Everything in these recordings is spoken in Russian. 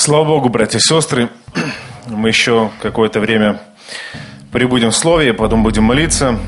Слава Богу, братья и сестры, мы еще какое-то время прибудем в Слове, потом будем молиться.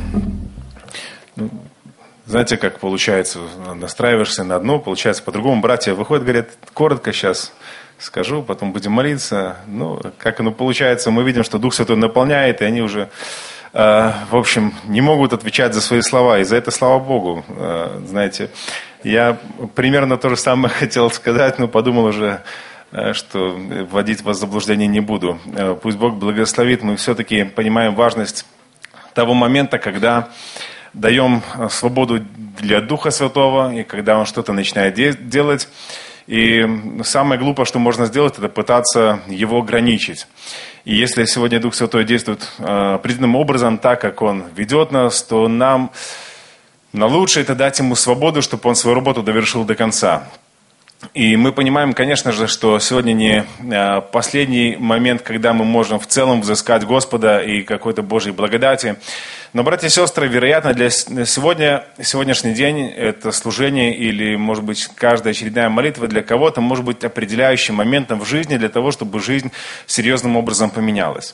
Знаете, как получается, настраиваешься на одно, получается по-другому. Братья выходят, говорят, коротко сейчас скажу, потом будем молиться. Как оно получается, мы видим, что Дух Святой наполняет, и они уже, в общем, не могут отвечать за свои слова. И за это слава Богу. Знаете, я примерно то же самое хотел сказать, но подумал уже, что вводить вас в заблуждение не буду. Пусть Бог благословит. Мы все-таки понимаем важность того момента, когда даем свободу для Духа Святого, и когда Он что-то начинает делать. И самое глупое, что можно сделать, это пытаться Его ограничить. И если сегодня Дух Святой действует определенным образом, так как Он ведет нас, то нам на лучшее это дать Ему свободу, чтобы Он свою работу довершил до конца. И мы понимаем, конечно же, что сегодня не последний момент, когда мы можем в целом взыскать Господа и какой-то Божьей благодати. Но, братья и сестры, вероятно, для сегодняшний день это служение или, может быть, каждая очередная молитва для кого-то может быть определяющим моментом в жизни для того, чтобы жизнь серьезным образом поменялась.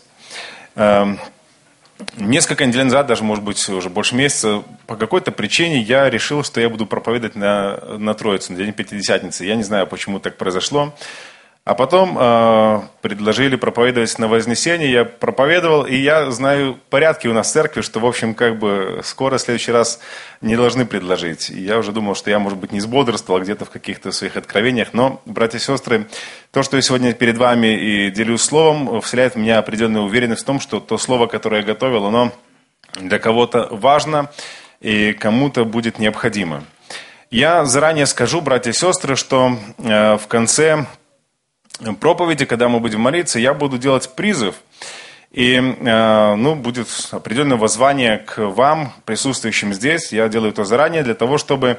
Несколько недель назад, даже, может быть, уже больше месяца, по какой-то причине я решил, что я буду проповедовать на Троицу, на День Пятидесятницы. Я не знаю, почему так произошло. А потом предложили проповедовать на Вознесение. Я проповедовал, и я знаю порядки у нас в церкви, что, в общем, скоро, в следующий раз не должны предложить. И я уже думал, что я, может быть, не сбодрствовал где-то в каких-то своих откровениях. Но, братья и сестры, то, что я сегодня перед вами и делюсь словом, вселяет в меня определенную уверенность в том, что то слово, которое я готовил, оно для кого-то важно и кому-то будет необходимо. Я заранее скажу, братья и сестры, что в конце проповеди, когда мы будем молиться, я буду делать призыв. И будет определенное воззвание к вам, присутствующим здесь. Я делаю это заранее для того, чтобы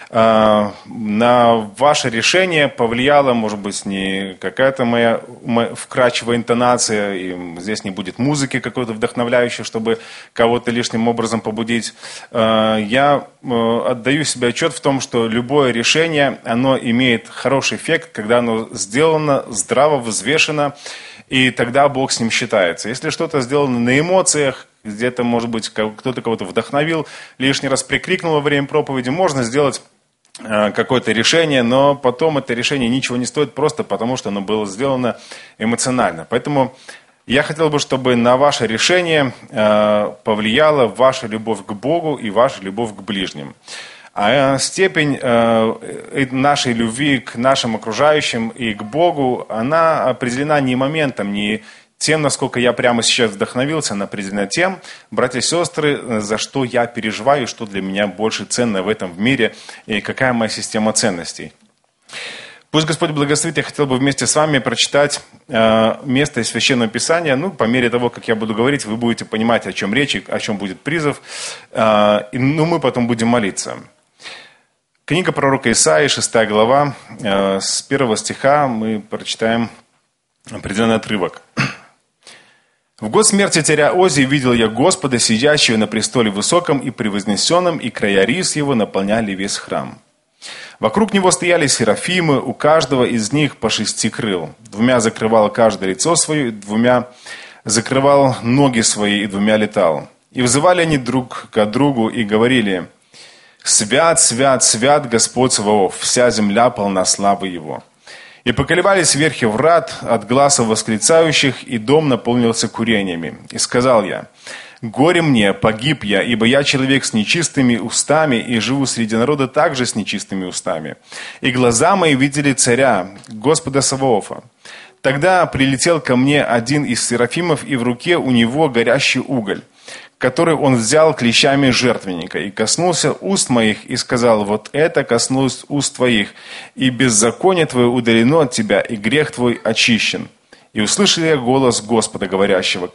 на ваше решение повлияла, может быть, не какая-то моя вкрадчивая интонация, и здесь не будет музыки какой-то вдохновляющей, чтобы кого-то лишним образом побудить. Я отдаю себе отчет в том, что любое решение, оно имеет хороший эффект, когда оно сделано, здраво, взвешено, и тогда Бог с ним считается. Если что-то сделано на эмоциях, где-то, может быть, кто-то кого-то вдохновил, лишний раз прикрикнул во время проповеди, можно сделать какое-то решение, но потом это решение ничего не стоит просто потому, что оно было сделано эмоционально. Поэтому я хотел бы, чтобы на ваше решение повлияла ваша любовь к Богу и ваша любовь к ближним. А степень нашей любви к нашим окружающим и к Богу, она определена не моментом, не тем, насколько я прямо сейчас вдохновился, она определена тем, братья и сестры, за что я переживаю, что для меня больше ценно в этом мире и какая моя система ценностей. Пусть Господь благословит, я хотел бы вместе с вами прочитать место из Священного Писания. По мере того, как я буду говорить, вы будете понимать, о чем речь, о чем будет призыв. Мы потом будем молиться. Книга пророка Исаии, 6 глава, с 1 стиха мы прочитаем определенный отрывок. «В год смерти царя Озии видел я Господа, сидящего на престоле высоком и превознесенном, и края рис его наполняли весь храм. Вокруг него стояли серафимы, у каждого из них по 6 крыл. 2 закрывал каждое лицо свое, 2 закрывал ноги свои, и 2 летал. И взывали они друг к другу и говорили: «Свят, свят, свят Господь Саваоф, вся земля полна славы Его». И поколебались верхи врат от гласа восклицающих, и дом наполнился курениями. И сказал я: «Горе мне, погиб я, ибо я человек с нечистыми устами, и живу среди народа также с нечистыми устами. И глаза мои видели царя, Господа Саваофа». Тогда прилетел ко мне один из серафимов, и в руке у него горящий уголь, который он взял клещами жертвенника, и коснулся уст моих, и сказал: «Вот это коснулось уст твоих, и беззаконие твое удалено от тебя, и грех твой очищен». И услышал я голос Господа, говорящего: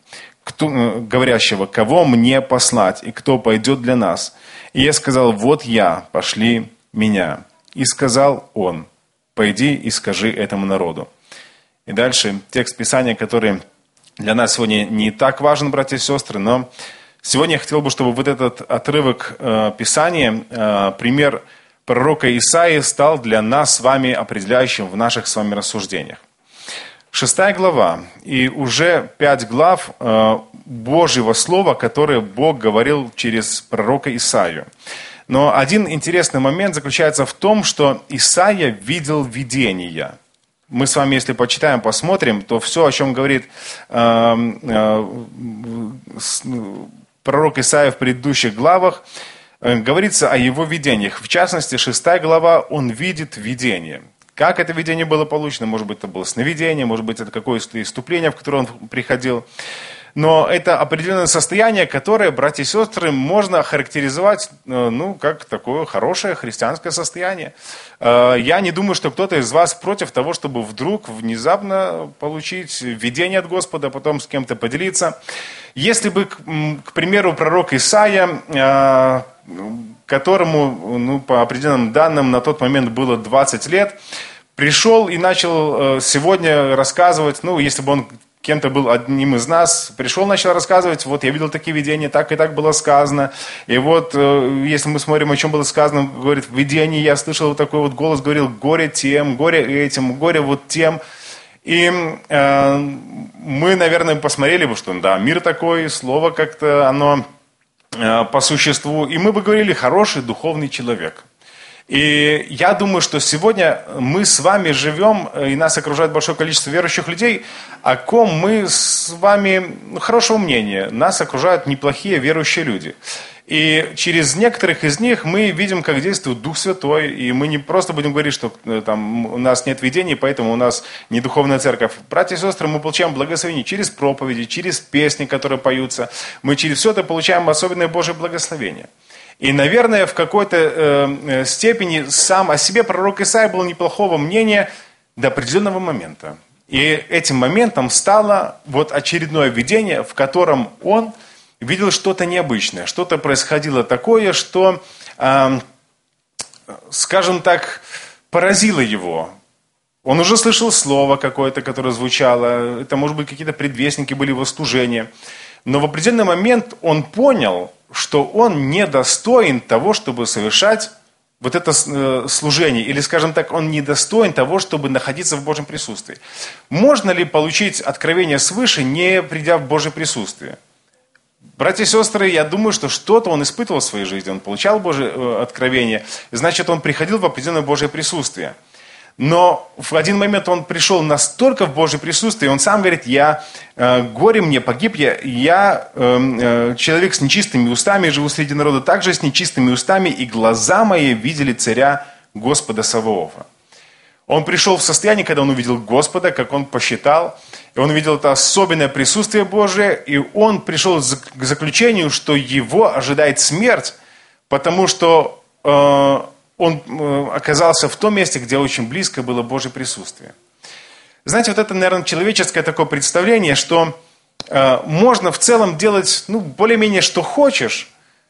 «Кого мне послать, и кто пойдет для нас?» И я сказал: «Вот я, пошли меня». И сказал он: «Пойди и скажи этому народу». И дальше текст Писания, который для нас сегодня не так важен, братья и сестры, но сегодня я хотел бы, чтобы вот этот отрывок Писания, пример пророка Исаии, стал для нас с вами определяющим в наших с вами рассуждениях. 6 глава, и уже 5 глав Божьего Слова, которое Бог говорил через пророка Исаию. Но один интересный момент заключается в том, что Исаия видел видения. Мы с вами, если почитаем, посмотрим, то все, о чем говорит пророк Исаия в предыдущих главах, говорится о его видениях. В частности, 6 глава, он видит видение. Как это видение было получено? Может быть, это было сновидение, может быть, это какое-то иступление, в которое он приходил. Но это определенное состояние, которое, братья и сестры, можно охарактеризовать, как такое хорошее христианское состояние. Я не думаю, что кто-то из вас против того, чтобы вдруг внезапно получить видение от Господа, потом с кем-то поделиться. Если бы, к примеру, пророк Исаия, которому, по определенным данным, на тот момент было 20 лет, пришел и начал сегодня рассказывать, если бы он кем-то был одним из нас, пришел, начал рассказывать, вот я видел такие видения, так и так было сказано. И вот, если мы смотрим, о чем было сказано, говорит, в видении я слышал вот такой вот голос, говорил, горе тем, горе этим, горе вот тем. И мы, наверное, посмотрели бы, что да, мир такой, слово как-то, оно по существу. И мы бы говорили, хороший духовный человек. И я думаю, что сегодня мы с вами живем, и нас окружает большое количество верующих людей, о ком мы с вами хорошего мнения. Нас окружают неплохие верующие люди. И через некоторых из них мы видим, как действует Дух Святой. И мы не просто будем говорить, что там у нас нет видений, поэтому у нас не духовная церковь. Братья и сестры, мы получаем благословение через проповеди, через песни, которые поются. Мы через все это получаем особенное Божье благословение. И, наверное, в какой-то степени сам о себе пророк Исаия был неплохого мнения до определенного момента. И этим моментом стало вот очередное видение, в котором он видел что-то необычное, что-то происходило такое, что, скажем так, поразило его. Он уже слышал слово какое-то, которое звучало, это, может быть, какие-то предвестники были его служения. Но в определенный момент он понял, что он недостоин того, чтобы совершать вот это служение. Или, скажем так, он недостоин того, чтобы находиться в Божьем присутствии. Можно ли получить откровение свыше, не придя в Божье присутствие? Братья и сестры, я думаю, что что-то он испытывал в своей жизни. Он получал Божье откровение, значит, он приходил в определенное Божье присутствие. Но в один момент он пришел настолько в Божье присутствие, и он сам говорит, горе мне, погиб я человек с нечистыми устами, живу среди народа также с нечистыми устами, и глаза мои видели царя Господа Саваофа. Он пришел в состояние, когда он увидел Господа, как он посчитал, и он увидел это особенное присутствие Божие, и он пришел к заключению, что его ожидает смерть, потому что он оказался в том месте, где очень близко было Божье присутствие. Знаете, вот это, наверное, человеческое такое представление, что можно в целом делать, более-менее, что хочешь,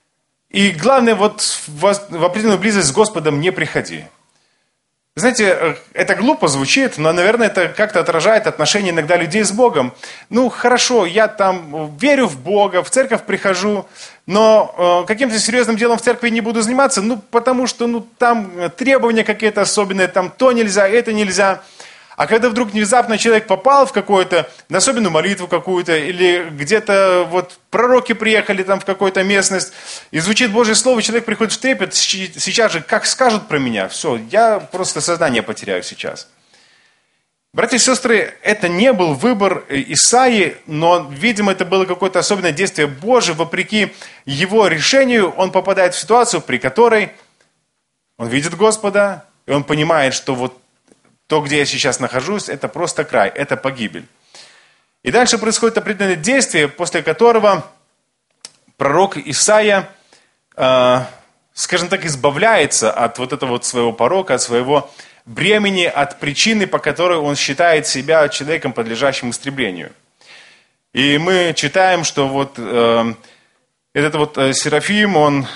и главное, вот в определенную близость с Господом не приходи. Знаете, это глупо звучит, но, наверное, это как-то отражает отношения иногда людей с Богом. Хорошо, я там верю в Бога, в церковь прихожу, но каким-то серьезным делом в церкви не буду заниматься, потому что там требования какие-то особенные, там то нельзя, это нельзя. А когда вдруг внезапно человек попал в какую-то, на особенную молитву какую-то, или где-то вот пророки приехали там в какую-то местность, и звучит Божье Слово, человек приходит в трепет, сейчас же, как скажут про меня, все, я просто сознание потеряю сейчас. Братья и сестры, это не был выбор Исаии, но, видимо, это было какое-то особенное действие Божие, вопреки его решению, он попадает в ситуацию, при которой он видит Господа, и он понимает, что вот то, где я сейчас нахожусь, это просто край, это погибель. И дальше происходит определенное действие, после которого пророк Исаия, скажем так, избавляется от вот этого вот своего порока, от своего бремени, от причины, по которой он считает себя человеком, подлежащим истреблению. И мы читаем, что вот этот вот Серафим, он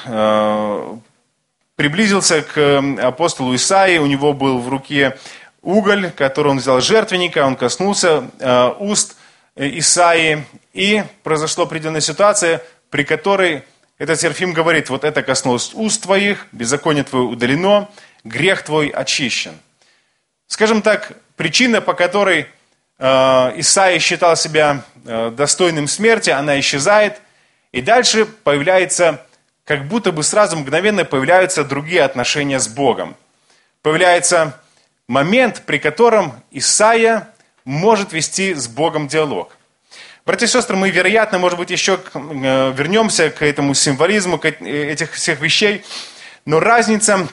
приблизился к апостолу Исаии, у него был в руке уголь, который он взял с жертвенника, он коснулся уст Исаии, и произошла определенная ситуация, при которой этот Серафим говорит, вот это коснулось уст твоих, беззаконие твое удалено, грех твой очищен. Скажем так, причина, по которой Исаия считал себя достойным смерти, она исчезает. И дальше появляется, как будто бы сразу мгновенно появляются другие отношения с Богом. Появляется момент, при котором Исаия может вести с Богом диалог. Братья и сестры, мы, вероятно, может быть, еще вернемся к этому символизму, к этих всех вещей, но разница,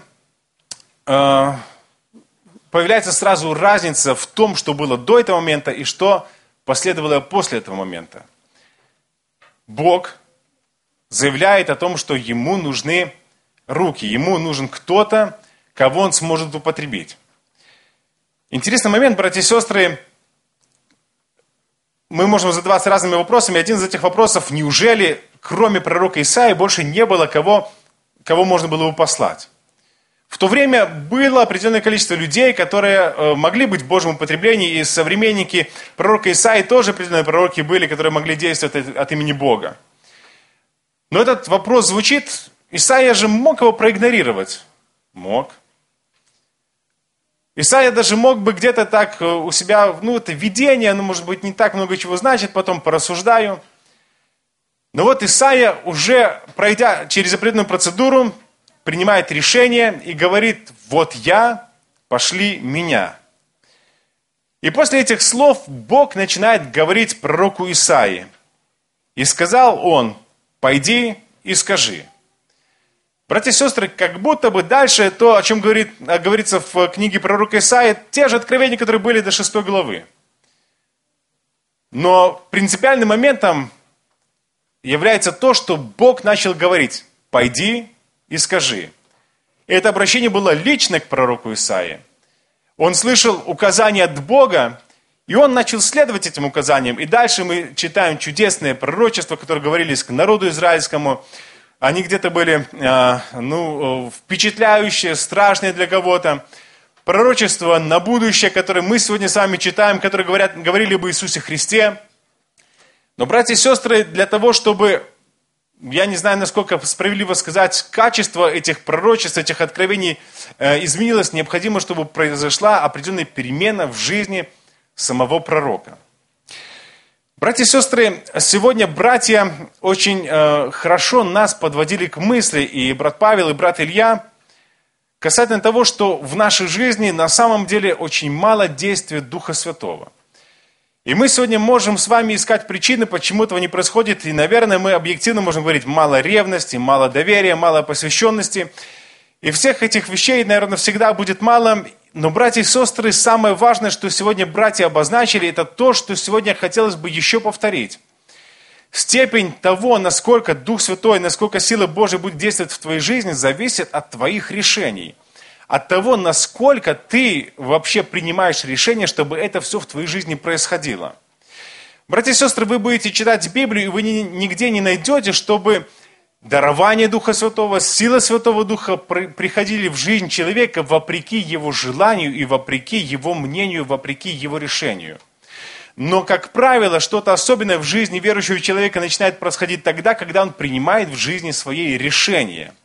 появляется сразу разница в том, что было до этого момента и что последовало после этого момента. Бог заявляет о том, что ему нужны руки, ему нужен кто-то, кого он сможет употребить. Интересный момент, братья и сестры, мы можем задаваться разными вопросами. Один из этих вопросов, неужели кроме пророка Исаии больше не было кого можно было бы послать? В то время было определенное количество людей, которые могли быть в Божьем употреблении, и современники пророка Исаии тоже определенные пророки были, которые могли действовать от имени Бога. Но этот вопрос звучит, Исаия же мог его проигнорировать. Мог. Исаия даже мог бы где-то так у себя, это видение, оно может быть не так много чего значит, потом порассуждаю. Но вот Исаия, уже пройдя через определенную процедуру, принимает решение и говорит: вот я, пошли меня. И после этих слов Бог начинает говорить пророку Исаии. И сказал он: пойди и скажи. Братья и сестры, как будто бы дальше то, о чем говорится в книге пророка Исаии, те же откровения, которые были до 6 главы. Но принципиальным моментом является то, что Бог начал говорить: пойди и скажи. И это обращение было лично к пророку Исаии. Он слышал указания от Бога, и он начал следовать этим указаниям. И дальше мы читаем чудесные пророчества, которые говорились к народу израильскому. Они где-то были впечатляющие, страшные для кого-то. Пророчества на будущее, которые мы сегодня с вами читаем, которые говорили об Иисусе Христе. Но, братья и сестры, для того, чтобы, я не знаю, насколько справедливо сказать, качество этих пророчеств, этих откровений изменилось, необходимо, чтобы произошла определенная перемена в жизни самого пророка. Братья и сестры, сегодня братья очень хорошо нас подводили к мысли, и брат Павел, и брат Илья, касательно того, что в нашей жизни на самом деле очень мало действия Духа Святого. И мы сегодня можем с вами искать причины, почему этого не происходит, и, наверное, мы объективно можем говорить: мало ревности, мало доверия, мало посвященности. И всех этих вещей, наверное, всегда будет мало. Но, братья и сестры, самое важное, что сегодня братья обозначили, это то, что сегодня хотелось бы еще повторить. Степень того, насколько Дух Святой, насколько сила Божия будет действовать в твоей жизни, зависит от твоих решений. От того, насколько ты вообще принимаешь решение, чтобы это все в твоей жизни происходило. Братья и сестры, вы будете читать Библию, и вы нигде не найдете, чтобы дарование Духа Святого, сила Святого Духа приходили в жизнь человека вопреки его желанию и вопреки его мнению, вопреки его решению. Но, как правило, что-то особенное в жизни верующего человека начинает происходить тогда, когда он принимает в жизни свои решения.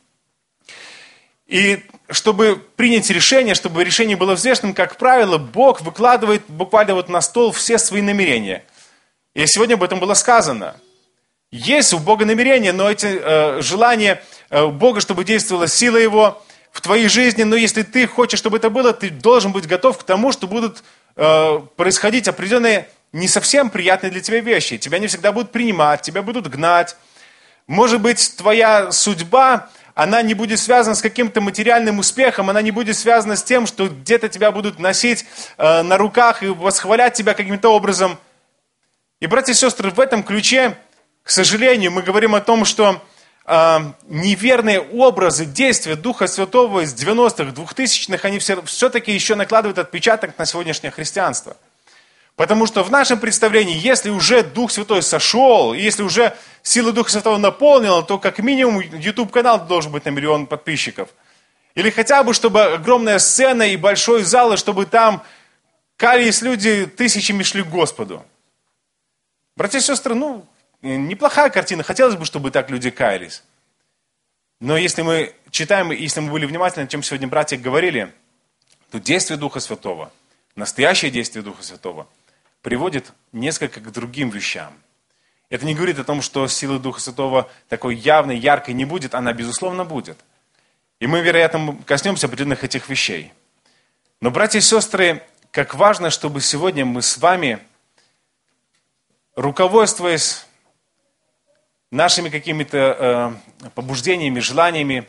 И чтобы принять решение, чтобы решение было взвешенным, как правило, Бог выкладывает буквально вот на стол все свои намерения. И сегодня об этом было сказано. Есть у Бога намерения, но эти желания Бога, чтобы действовала сила Его в твоей жизни, но если ты хочешь, чтобы это было, ты должен быть готов к тому, что будут происходить определенные не совсем приятные для тебя вещи. Тебя не всегда будут принимать, тебя будут гнать. Может быть, твоя судьба, она не будет связана с каким-то материальным успехом, она не будет связана с тем, что где-то тебя будут носить на руках и восхвалять тебя каким-то образом. И, братья и сестры, в этом ключе, к сожалению, мы говорим о том, что неверные образы действия Духа Святого из 90-х, 2000-х, они все-таки еще накладывают отпечаток на сегодняшнее христианство. Потому что в нашем представлении, если уже Дух Святой сошел, и если уже сила Духа Святого наполнила, то как минимум YouTube-канал должен быть на 1 миллион подписчиков. Или хотя бы, чтобы огромная сцена и большой зал, и чтобы там каялись люди, тысячами шли к Господу. Братья и сестры, неплохая картина, хотелось бы, чтобы так люди каялись. Но если мы читаем, и если мы были внимательны, о чем сегодня братья говорили, то действие Духа Святого, настоящее действие Духа Святого, приводит несколько к другим вещам. Это не говорит о том, что силы Духа Святого такой явной, яркой не будет, она, безусловно, будет. И мы, вероятно, коснемся определенных этих вещей. Но, братья и сестры, как важно, чтобы сегодня мы с вами, руководствуясь нашими какими-то побуждениями, желаниями,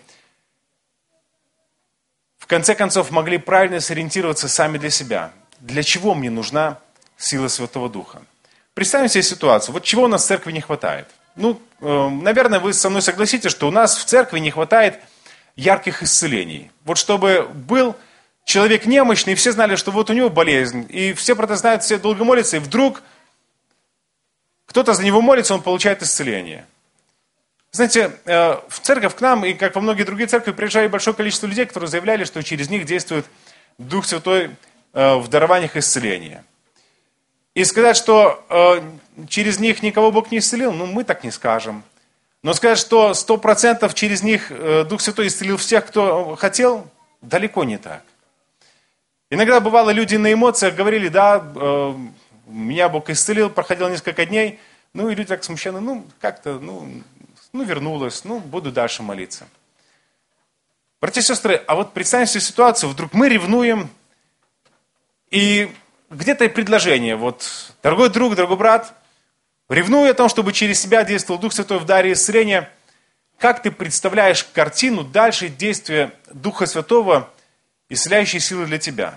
в конце концов могли правильно сориентироваться сами для себя. Для чего мне нужна сила Святого Духа? Представим себе ситуацию. Вот чего у нас в церкви не хватает? Наверное, вы со мной согласитесь, что у нас в церкви не хватает ярких исцелений. Вот чтобы был человек немощный, и все знали, что вот у него болезнь, и все про это знают, все долго молятся, и вдруг кто-то за него молится, он получает исцеление. Знаете, в церковь к нам, и как во многие другие церкви, приезжали большое количество людей, которые заявляли, что через них действует Дух Святой в дарованиях исцеления. И сказать, что через них никого Бог не исцелил, мы так не скажем. Но сказать, что 100% через них Дух Святой исцелил всех, кто хотел, далеко не так. Иногда бывало, люди на эмоциях говорили, да, меня Бог исцелил, проходило несколько дней, и люди так смущенно, вернулось, буду дальше молиться. Братья и сестры, а вот представим себе ситуацию, вдруг мы ревнуем, и где-то и предложение, дорогой друг, дорогой брат, ревную о том, чтобы через себя действовал Дух Святой в даре исцеления. Как ты представляешь картину дальше действия Духа Святого, исцеляющей силы для тебя?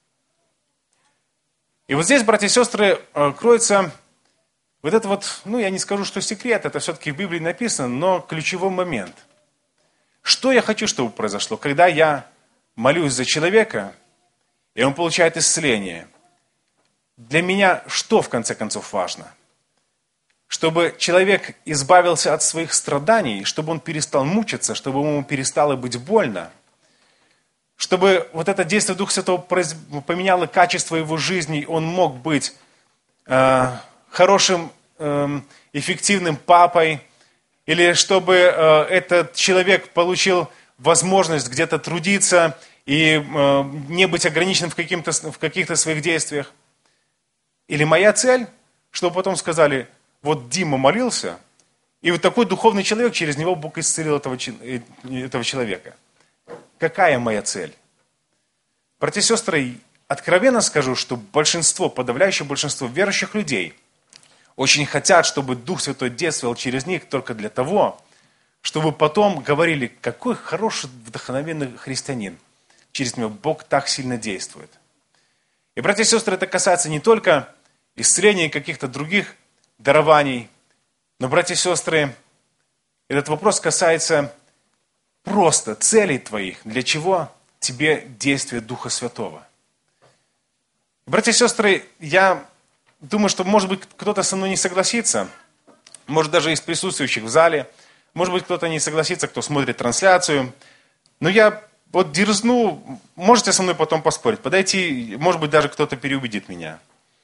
И вот здесь, братья и сестры, кроется я не скажу, что секрет, это все-таки в Библии написано, но ключевой момент. Что я хочу, чтобы произошло, когда я молюсь за человека, и он получает исцеление? Для меня что, в конце концов, важно? Чтобы человек избавился от своих страданий, чтобы он перестал мучиться, чтобы ему перестало быть больно, чтобы это действие Духа Святого поменяло качество его жизни, и он мог быть хорошим, эффективным папой, или чтобы этот человек получил возможность где-то трудиться и не быть ограниченным в каких-то своих действиях. Или моя цель, чтобы потом сказали, вот Дима молился, и вот такой духовный человек, через него Бог исцелил этого человека. Какая моя цель? Братья и сестры, откровенно скажу, что подавляющее большинство верующих людей очень хотят, чтобы Дух Святой действовал через них только для того, чтобы потом говорили, какой хороший, вдохновенный христианин. Через него Бог так сильно действует. И, братья и сестры, это касается не только исцеления каких-то других дарований, но, братья и сестры, этот вопрос касается просто целей твоих, для чего тебе действие Духа Святого. Братья и сестры, я думаю, что, может быть, кто-то со мной не согласится, может, даже из присутствующих в зале, может быть, кто-то не согласится, кто смотрит трансляцию, но я дерзну, можете со мной потом поспорить, подойти, может быть, даже кто-то переубедит меня.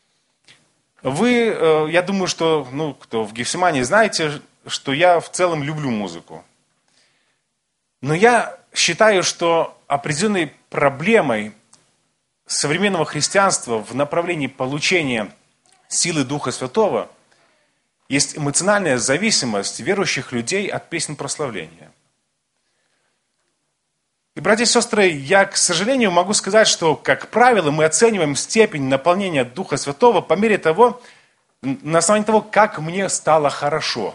Вы, я думаю, что, кто в Гефсимании, знаете, что я в целом люблю музыку. Но я считаю, что определенной проблемой современного христианства в направлении получения силы Духа Святого есть эмоциональная зависимость верующих людей от песен прославления. И, братья и сестры, я, к сожалению, могу сказать, что, как правило, мы оцениваем степень наполнения Духа Святого по мере того, на основании того, как мне стало хорошо.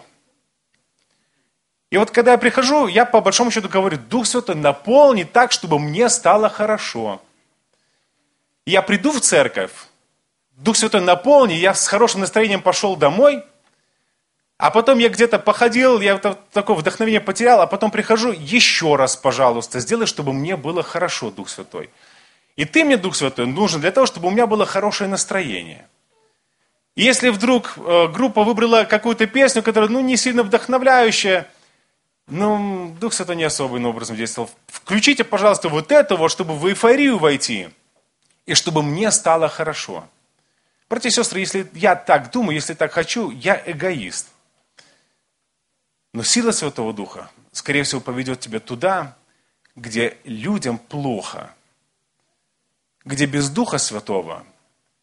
И когда я прихожу, я по большому счету говорю, Дух Святой, наполни так, чтобы мне стало хорошо. И я приду в церковь, Дух Святой наполни, я с хорошим настроением пошел домой, а потом я где-то походил, я такое вдохновение потерял, а потом прихожу, еще раз, пожалуйста, сделай, чтобы мне было хорошо, Дух Святой. И ты мне, Дух Святой, нужен для того, чтобы у меня было хорошее настроение. И если вдруг группа выбрала какую-то песню, которая, не сильно вдохновляющая, Дух Святой не особым образом действовал. Включите, пожалуйста, это, чтобы в эйфорию войти, и чтобы мне стало хорошо. Братья и сестры, если я так думаю, если так хочу, я эгоист. Но сила Святого Духа, скорее всего, поведет тебя туда, где людям плохо, где без Духа Святого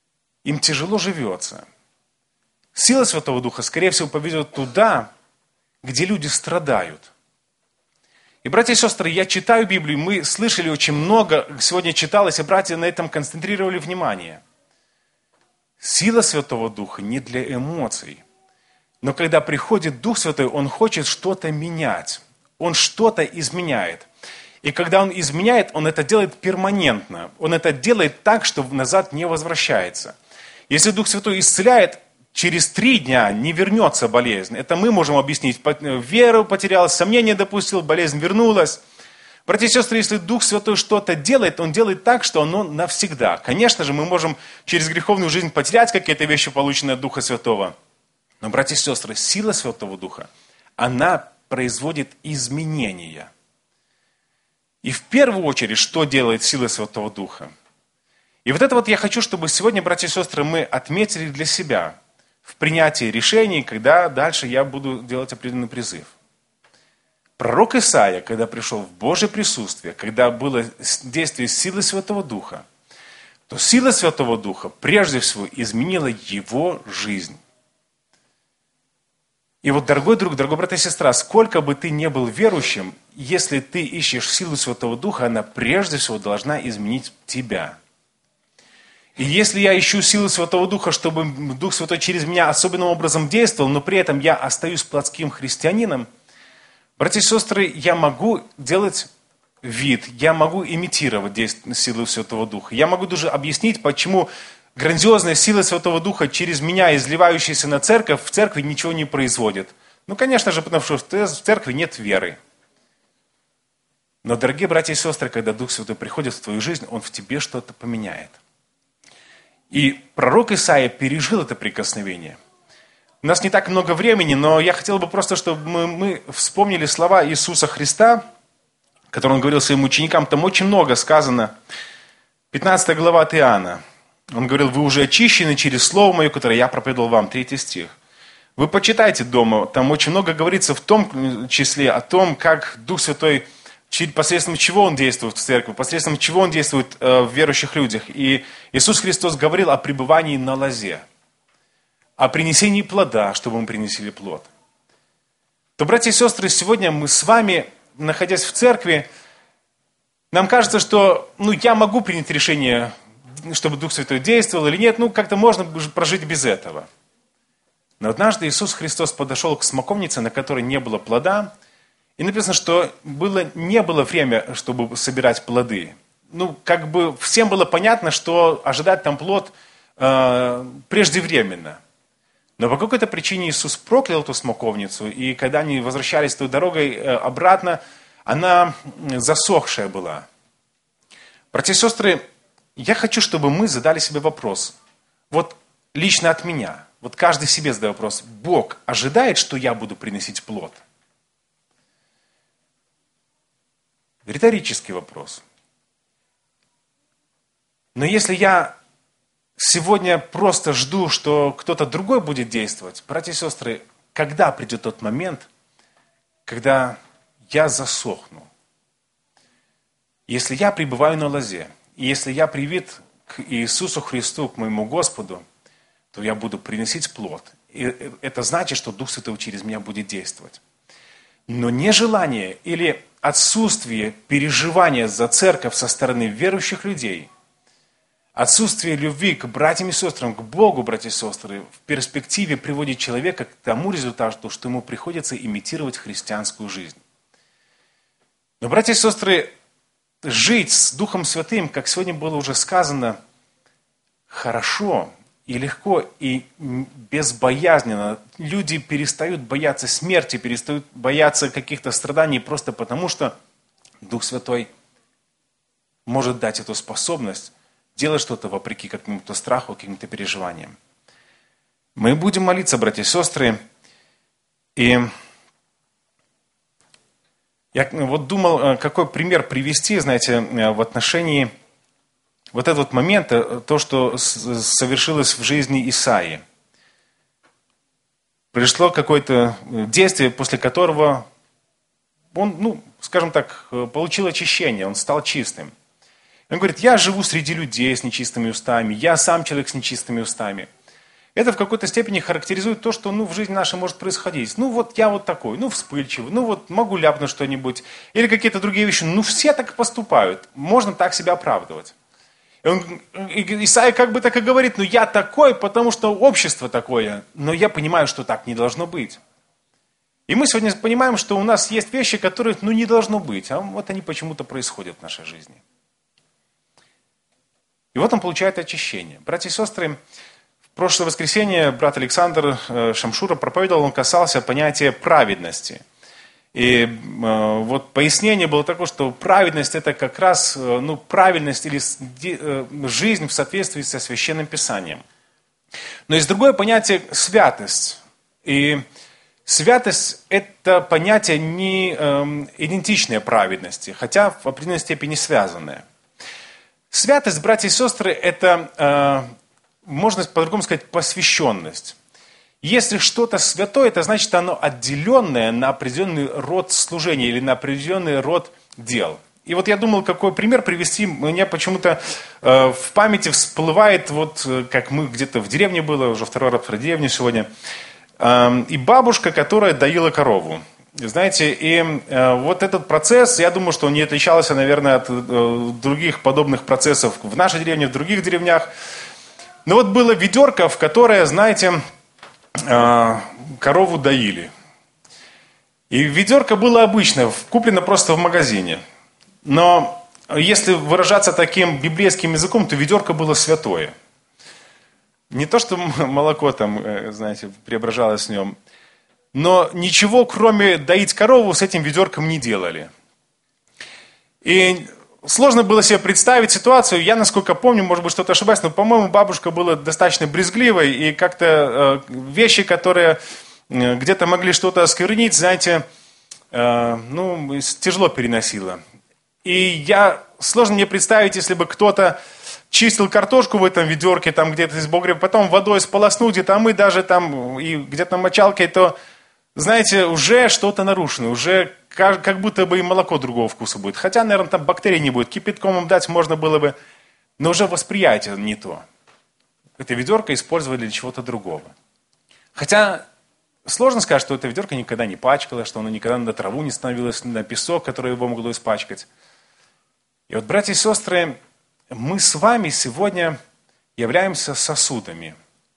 им тяжело живется. Сила Святого Духа, скорее всего, поведет туда, где люди страдают. И, братья и сестры, я читаю Библию, мы слышали очень много, сегодня читалось, и братья на этом концентрировали внимание. Сила Святого Духа не для эмоций. Но когда приходит Дух Святой, Он хочет что-то менять. Он что-то изменяет. И когда Он изменяет, Он это делает перманентно. Он это делает так, что назад не возвращается. Если Дух Святой исцеляет, через 3 дня не вернется болезнь. Это мы можем объяснить. Веру потерялась, сомнение допустил, болезнь вернулась. Братья и сестры, если Дух Святой что-то делает, Он делает так, что оно навсегда. Конечно же, мы можем через греховную жизнь потерять какие-то вещи, полученные от Духа Святого. Но, братья и сестры, сила Святого Духа, она производит изменения. И в первую очередь, что делает сила Святого Духа? И вот это вот я хочу, чтобы сегодня, братья и сестры, мы отметили для себя в принятии решений, когда дальше я буду делать определенный призыв. Пророк Исаия, когда пришел в Божье присутствие, когда было действие силы Святого Духа, то сила Святого Духа прежде всего изменила его жизнь. И вот, дорогой друг, дорогой брат и сестра, сколько бы ты ни был верующим, если ты ищешь силу Святого Духа, она прежде всего должна изменить тебя. И если я ищу силу Святого Духа, чтобы Дух Святой через меня особенным образом действовал, но при этом я остаюсь плотским христианином, братья и сестры, я могу делать вид, я могу имитировать действие силы Святого Духа. Я могу даже объяснить, почему грандиозная сила Святого Духа через меня, изливающаяся на церковь, в церкви ничего не производит. Ну, конечно же, потому что в церкви нет веры. Но, дорогие братья и сестры, когда Дух Святой приходит в твою жизнь, Он в тебе что-то поменяет. И пророк Исаия пережил это прикосновение. У нас не так много времени, но я хотел бы просто, чтобы мы вспомнили слова Иисуса Христа, которые Он говорил своим ученикам. Там очень много сказано. 15 глава от Иоанна. Он говорил: вы уже очищены через Слово Мое, которое я проповедовал вам. 3 стих. Вы почитайте дома. Там очень много говорится в том числе о том, как Дух Святой, посредством чего Он действует в церкви, посредством чего Он действует в верующих людях. И Иисус Христос говорил о пребывании на лозе, о принесении плода, чтобы мы принесли плод. То, братья и сестры, сегодня мы с вами, находясь в церкви, нам кажется, что я могу принять решение, чтобы Дух Святой действовал или нет, как-то можно прожить без этого. Но однажды Иисус Христос подошел к смоковнице, на которой не было плода, и написано, что не было время, чтобы собирать плоды. Всем было понятно, что ожидать там плод преждевременно. Но по какой-то причине Иисус проклял эту смоковницу, и когда они возвращались той дорогой обратно, она засохшая была. Братья и сестры, я хочу, чтобы мы задали себе вопрос. Вот лично от меня, вот каждый себе задает вопрос. Бог ожидает, что я буду приносить плод? Риторический вопрос. Но если я сегодня просто жду, что кто-то другой будет действовать, братья и сестры, когда придет тот момент, когда я засохну? Если я пребываю на лозе, и если я привит к Иисусу Христу, к моему Господу, то я буду приносить плод. И это значит, что Дух Святой через меня будет действовать. Но нежелание или отсутствие переживания за церковь со стороны верующих людей, отсутствие любви к братьям и сестрам, к Богу, братья и сестры, в перспективе приводит человека к тому результату, что ему приходится имитировать христианскую жизнь. Но, братья и сестры, жить с Духом Святым, как сегодня было уже сказано, хорошо и легко, и безбоязненно. Люди перестают бояться смерти, перестают бояться каких-то страданий просто потому, что Дух Святой может дать эту способность делать что-то вопреки какому-то страху, каким-то переживаниям. Мы будем молиться, братья и сестры, и я вот думал, какой пример привести, знаете, в отношении вот этот момент, то, что совершилось в жизни Исаии. Пришло какое-то действие, после которого он, скажем так, получил очищение, он стал чистым. Он говорит, я живу среди людей с нечистыми устами, я сам человек с нечистыми устами. Это в какой-то степени характеризует то, что в жизни нашей может происходить. Я вот такой, вспыльчивый, могу ляпнуть что-нибудь. Или какие-то другие вещи. Все так поступают. Можно так себя оправдывать. Исайя как бы так и говорит, я такой, потому что общество такое. Но я понимаю, что так не должно быть. И мы сегодня понимаем, что у нас есть вещи, которых не должно быть. А вот они почему-то происходят в нашей жизни. И вот он получает очищение. Братья и сестры, в прошлое воскресенье брат Александр Шамшура проповедовал, он касался понятия праведности. И вот пояснение было такое, что праведность это как раз правильность или жизнь в соответствии со Священным Писанием. Но есть другое понятие святость. И святость это понятие не идентичное праведности, хотя в определенной степени связанное. Святость, братья и сестры, это, можно по-другому сказать, посвященность. Если что-то святое, это значит оно отделенное на определенный род служения или на определенный род дел. И вот я думал, какой пример привести. У меня почему-то в памяти всплывает, как мы где-то в деревне было, уже второй раз про деревню сегодня, и бабушка, которая доила корову. Знаете, и вот этот процесс, я думаю, что он не отличался, наверное, от других подобных процессов в нашей деревне, в других деревнях. Но было ведерко, в которое, знаете, корову доили. И ведерко было обычное, куплено просто в магазине. Но если выражаться таким библейским языком, то ведерко было святое. Не то, что молоко знаете, преображалось в нем. Но ничего, кроме доить корову, с этим ведерком не делали. И сложно было себе представить ситуацию. Я, насколько помню, может быть, что-то ошибаюсь, но, по-моему, бабушка была достаточно брезгливой. И как-то вещи, которые где-то могли что-то осквернить, знаете, тяжело переносила. И сложно мне представить, если бы кто-то чистил картошку в этом ведерке, где-то из погреба, потом водой сполоснул где-то, а мы даже и где-то мочалкой, то... Знаете, уже что-то нарушено, уже как будто бы и молоко другого вкуса будет. Хотя, наверное, там бактерий не будет. Кипятком им дать можно было бы, но уже восприятие не то. Это ведерко использовали для чего-то другого. Хотя, сложно сказать, что это ведерко никогда не пачкалось, что оно никогда на траву не становилось, на песок, который его могло испачкать. И вот, братья и сестры, мы с вами сегодня являемся сосудами.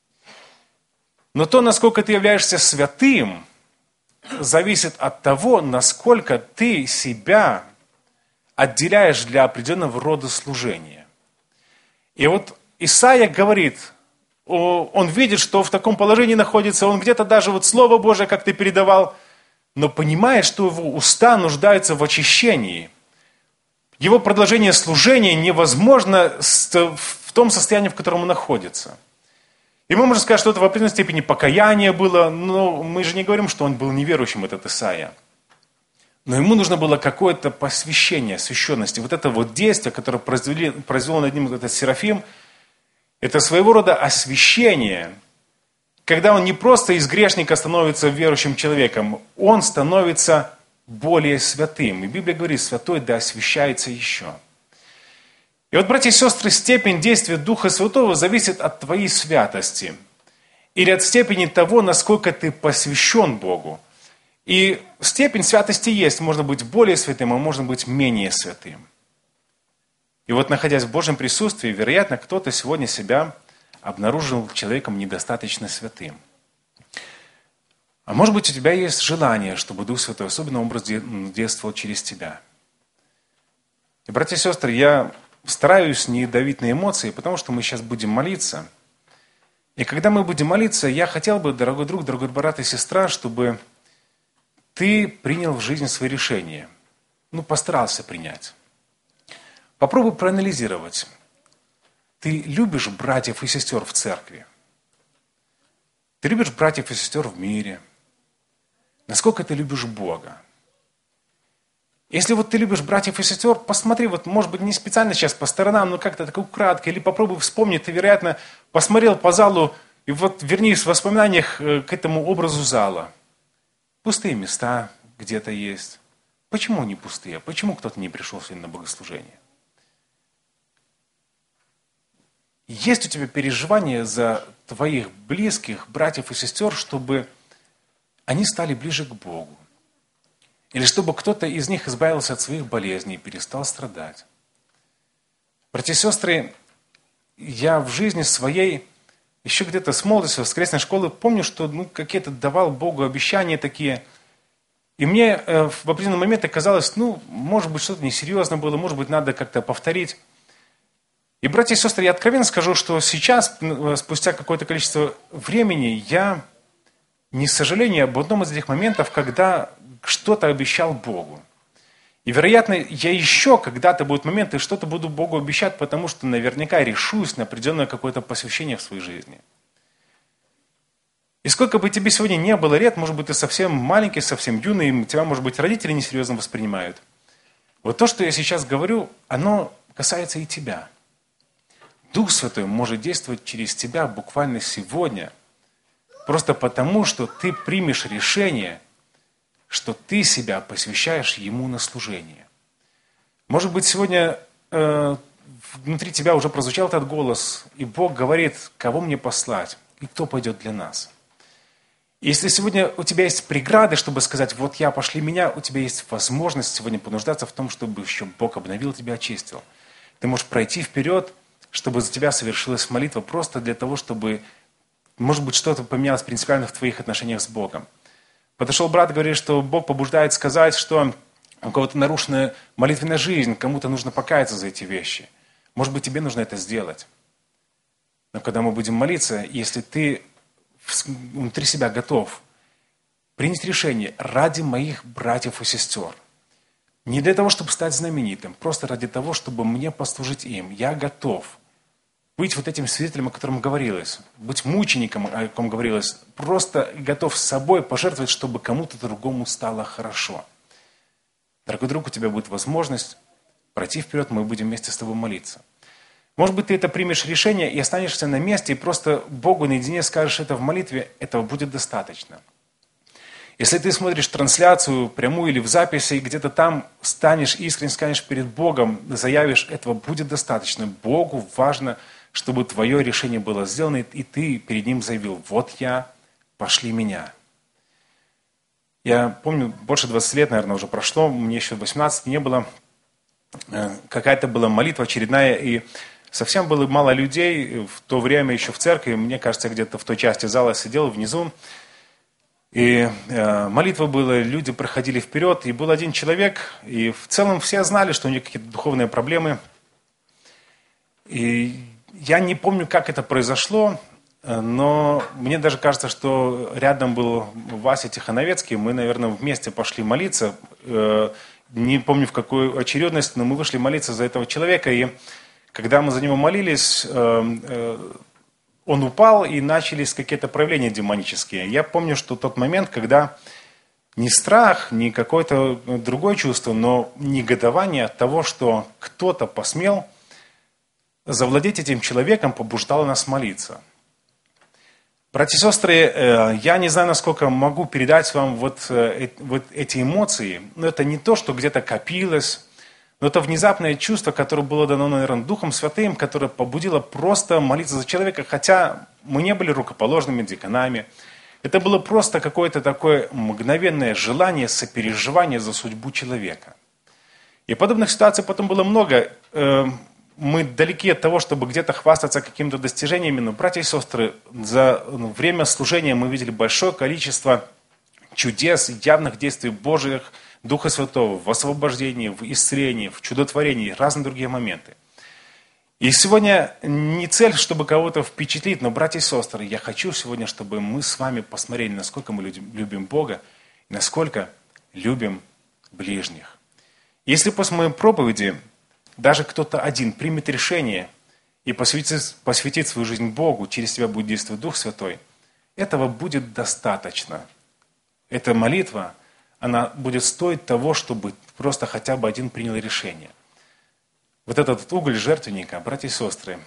Но то, насколько ты являешься святым, зависит от того, насколько ты себя отделяешь для определенного рода служения. И вот Исайя говорит, он видит, что в таком положении находится, он где-то даже Слово Божие как-то передавал, но понимает, что его уста нуждаются в очищении. Его продолжение служения невозможно в том состоянии, в котором он находится. И мы можем сказать, что это в определенной степени покаяние было, но мы же не говорим, что он был неверующим, этот Исайя. Но ему нужно было какое-то посвящение, освященности. Вот это действие, которое произвел над ним этот Серафим, это своего рода освящение, когда он не просто из грешника становится верующим человеком, он становится более святым. И Библия говорит, святой да освящается еще. И вот, братья и сестры, степень действия Духа Святого зависит от твоей святости. Или от степени того, насколько ты посвящен Богу. И степень святости есть. Можно быть более святым, а можно быть менее святым. И вот, находясь в Божьем присутствии, вероятно, кто-то сегодня себя обнаружил человеком недостаточно святым. А может быть, у тебя есть желание, чтобы Дух Святой особенным образом действовал через тебя. И, братья и сестры, я стараюсь не давить на эмоции, потому что мы сейчас будем молиться. И когда мы будем молиться, я хотел бы, дорогой друг, дорогой брат и сестра, чтобы ты принял в жизнь свои решения. Постарался принять. Попробуй проанализировать. Ты любишь братьев и сестер в церкви? Ты любишь братьев и сестер в мире? Насколько ты любишь Бога? Если ты любишь братьев и сестер, посмотри, может быть, не специально сейчас по сторонам, но как-то так украдкой, или попробуй вспомнить, ты, вероятно, посмотрел по залу, и вернись в воспоминаниях к этому образу зала. Пустые места где-то есть. Почему они пустые? Почему кто-то не пришел сегодня на богослужение? Есть у тебя переживание за твоих близких, братьев и сестер, чтобы они стали ближе к Богу? Или чтобы кто-то из них избавился от своих болезней и перестал страдать? Братья и сестры, я в жизни своей, еще где-то с молодости, в воскресной школы, помню, что какие-то давал Богу обещания такие. И мне в определенный момент казалось, может быть, что-то несерьезно было, может быть, надо как-то повторить. И, братья и сестры, я откровенно скажу, что сейчас, спустя какое-то количество времени, я не сожалею об одном из этих моментов, когда что-то обещал Богу. И, вероятно, я еще когда-то будут моменты, что-то буду Богу обещать, потому что наверняка решусь на определенное какое-то посвящение в своей жизни. И сколько бы тебе сегодня не было лет, может быть, ты совсем маленький, совсем юный, тебя, может быть, родители несерьезно воспринимают. Вот то, что я сейчас говорю, оно касается и тебя. Дух Святой может действовать через тебя буквально сегодня, просто потому, что ты примешь решение, что ты себя посвящаешь Ему на служение. Может быть, сегодня внутри тебя уже прозвучал этот голос, и Бог говорит, кого мне послать, и кто пойдет для нас. Если сегодня у тебя есть преграды, чтобы сказать, вот я, пошли меня, у тебя есть возможность сегодня понуждаться в том, чтобы еще Бог обновил тебя, очистил. Ты можешь пройти вперед, чтобы за тебя совершилась молитва, просто для того, чтобы, может быть, что-то поменялось принципиально в твоих отношениях с Богом. Подошел брат, говорит, что Бог побуждает сказать, что у кого-то нарушена молитвенная жизнь, кому-то нужно покаяться за эти вещи. Может быть, тебе нужно это сделать. Но когда мы будем молиться, если ты внутри себя готов принять решение ради моих братьев и сестер, не для того, чтобы стать знаменитым, просто ради того, чтобы мне послужить им, я готов быть вот этим свидетелем, о котором говорилось, быть мучеником, о ком говорилось, просто готов с собой пожертвовать, чтобы кому-то другому стало хорошо. Дорогой друг, у тебя будет возможность пройти вперед, мы будем вместе с тобой молиться. Может быть, ты это примешь решение и останешься на месте, и просто Богу наедине скажешь это в молитве, этого будет достаточно. Если ты смотришь трансляцию прямую или в записи, и где-то там станешь искренне, скажешь перед Богом, заявишь, этого будет достаточно. Богу важно, чтобы твое решение было сделано, и ты перед Ним заявил, вот я, пошли меня. Я помню, больше 20 лет, наверное, уже прошло, мне еще 18 не было. Какая-то была молитва очередная, и совсем было мало людей в то время еще в церкви. Мне кажется, где-то в той части зала сидел внизу. И молитва была, люди проходили вперед, и был один человек, и в целом все знали, что у них какие-то духовные проблемы. И я не помню, как это произошло, но мне даже кажется, что рядом был Вася Тихоновецкий, мы, наверное, вместе пошли молиться. Не помню, в какую очередность, но мы вышли молиться за этого человека, и когда мы за него молились, он упал, и начались какие-то проявления демонические. Я помню, что тот момент, когда не страх, не какое-то другое чувство, но негодование от того, что кто-то посмел завладеть этим человеком, побуждало нас молиться. Братья и сестры, я не знаю, насколько могу передать вам вот эти эмоции, но это не то, что где-то копилось, но это внезапное чувство, которое было дано, наверное, Духом Святым, которое побудило просто молиться за человека, хотя мы не были рукоположными диаконами. Это было просто какое-то такое мгновенное желание, сопереживание за судьбу человека. И подобных ситуаций потом было много. Мы далеки от того, чтобы где-то хвастаться какими-то достижениями, но, братья и сестры, за время служения мы видели большое количество чудес, явных действий Божьих, Духа Святого в освобождении, в исцелении, в чудотворении, разные другие моменты. И сегодня не цель, чтобы кого-то впечатлить, но, братья и сестры, я хочу сегодня, чтобы мы с вами посмотрели, насколько мы любим Бога и насколько любим ближних. Если после моей проповеди даже кто-то один примет решение и посвятит свою жизнь Богу, через тебя будет действовать Дух Святой, этого будет достаточно. Эта молитва, она будет стоить того, чтобы просто хотя бы один принял решение. Вот этот уголь жертвенника, братья и сестры,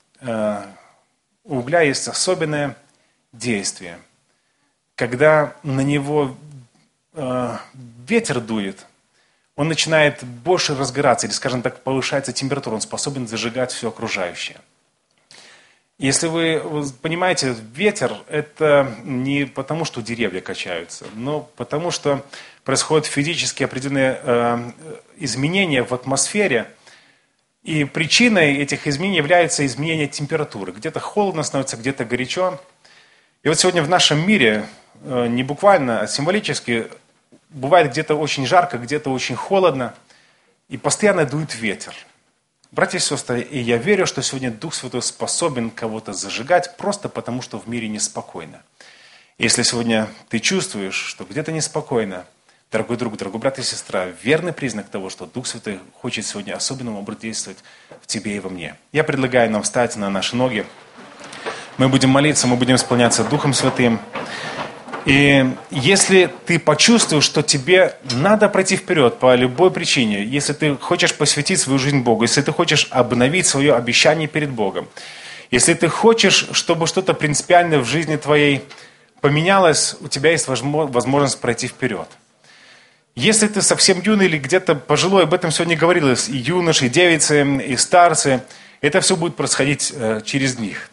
у угля есть особенное действие. Когда на него ветер дует, он начинает больше разгораться, или, скажем так, повышается температура, он способен зажигать все окружающее. Если вы понимаете, ветер – это не потому, что деревья качаются, но потому, что происходят физически определенные изменения в атмосфере, и причиной этих изменений является изменение температуры. Где-то холодно становится, где-то горячо. И вот сегодня в нашем мире, не буквально, а символически, бывает где-то очень жарко, где-то очень холодно, и постоянно дует ветер. Братья и сестры, и я верю, что сегодня Дух Святой способен кого-то зажигать просто потому, что в мире неспокойно. Если сегодня ты чувствуешь, что где-то неспокойно, дорогой друг, дорогой брат и сестра, верный признак того, что Дух Святой хочет сегодня особенным образом действовать в тебе и во мне. Я предлагаю нам встать на наши ноги. Мы будем молиться, мы будем исполняться Духом Святым. И если ты почувствуешь, что тебе надо пройти вперед по любой причине, если ты хочешь посвятить свою жизнь Богу, если ты хочешь обновить свое обещание перед Богом, если ты хочешь, чтобы что-то принципиальное в жизни твоей поменялось, у тебя есть возможность пройти вперед. Если ты совсем юный или где-то пожилой, об этом сегодня говорилось, и юноши, и девицы, и старцы, это все будет происходить через них.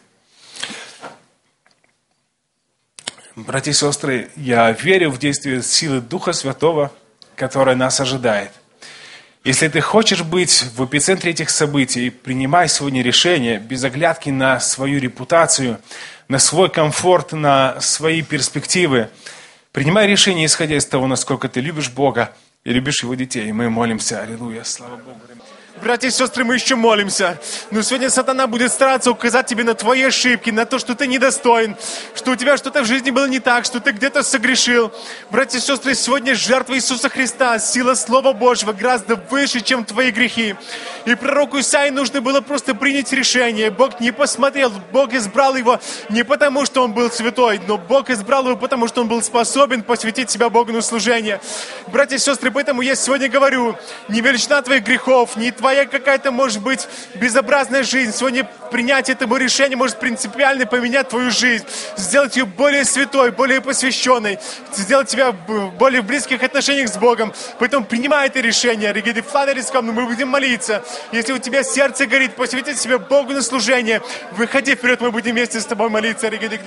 Братья и сестры, я верю в действие силы Духа Святого, которая нас ожидает. Если ты хочешь быть в эпицентре этих событий, принимай сегодня решение без оглядки на свою репутацию, на свой комфорт, на свои перспективы. Принимай решение, исходя из того, насколько ты любишь Бога и любишь Его детей. Мы молимся. Аллилуйя. Слава Богу. Братья и сестры, мы еще молимся. Но сегодня сатана будет стараться указать тебе на твои ошибки, на то, что ты недостоин, что у тебя что-то в жизни было не так, что ты где-то согрешил. Братья и сестры, сегодня жертва Иисуса Христа, сила Слова Божьего гораздо выше, чем твои грехи. И пророку Исаии нужно было просто принять решение. Бог не посмотрел, Бог избрал его не потому, что он был святой, но Бог избрал его, потому что он был способен посвятить себя Богу на служение. Братья и сестры, поэтому я сегодня говорю, не величина твоих грехов, не твоя какая-то, может быть, безобразная жизнь. Сегодня принятие этого решения может принципиально поменять твою жизнь, сделать ее более святой, более посвященной, сделать тебя в более близких отношениях с Богом. Поэтому принимай это решение. Мы будем молиться. Если у тебя сердце горит, посвяти себя Богу на служение. Выходи вперед, мы будем вместе с тобой молиться.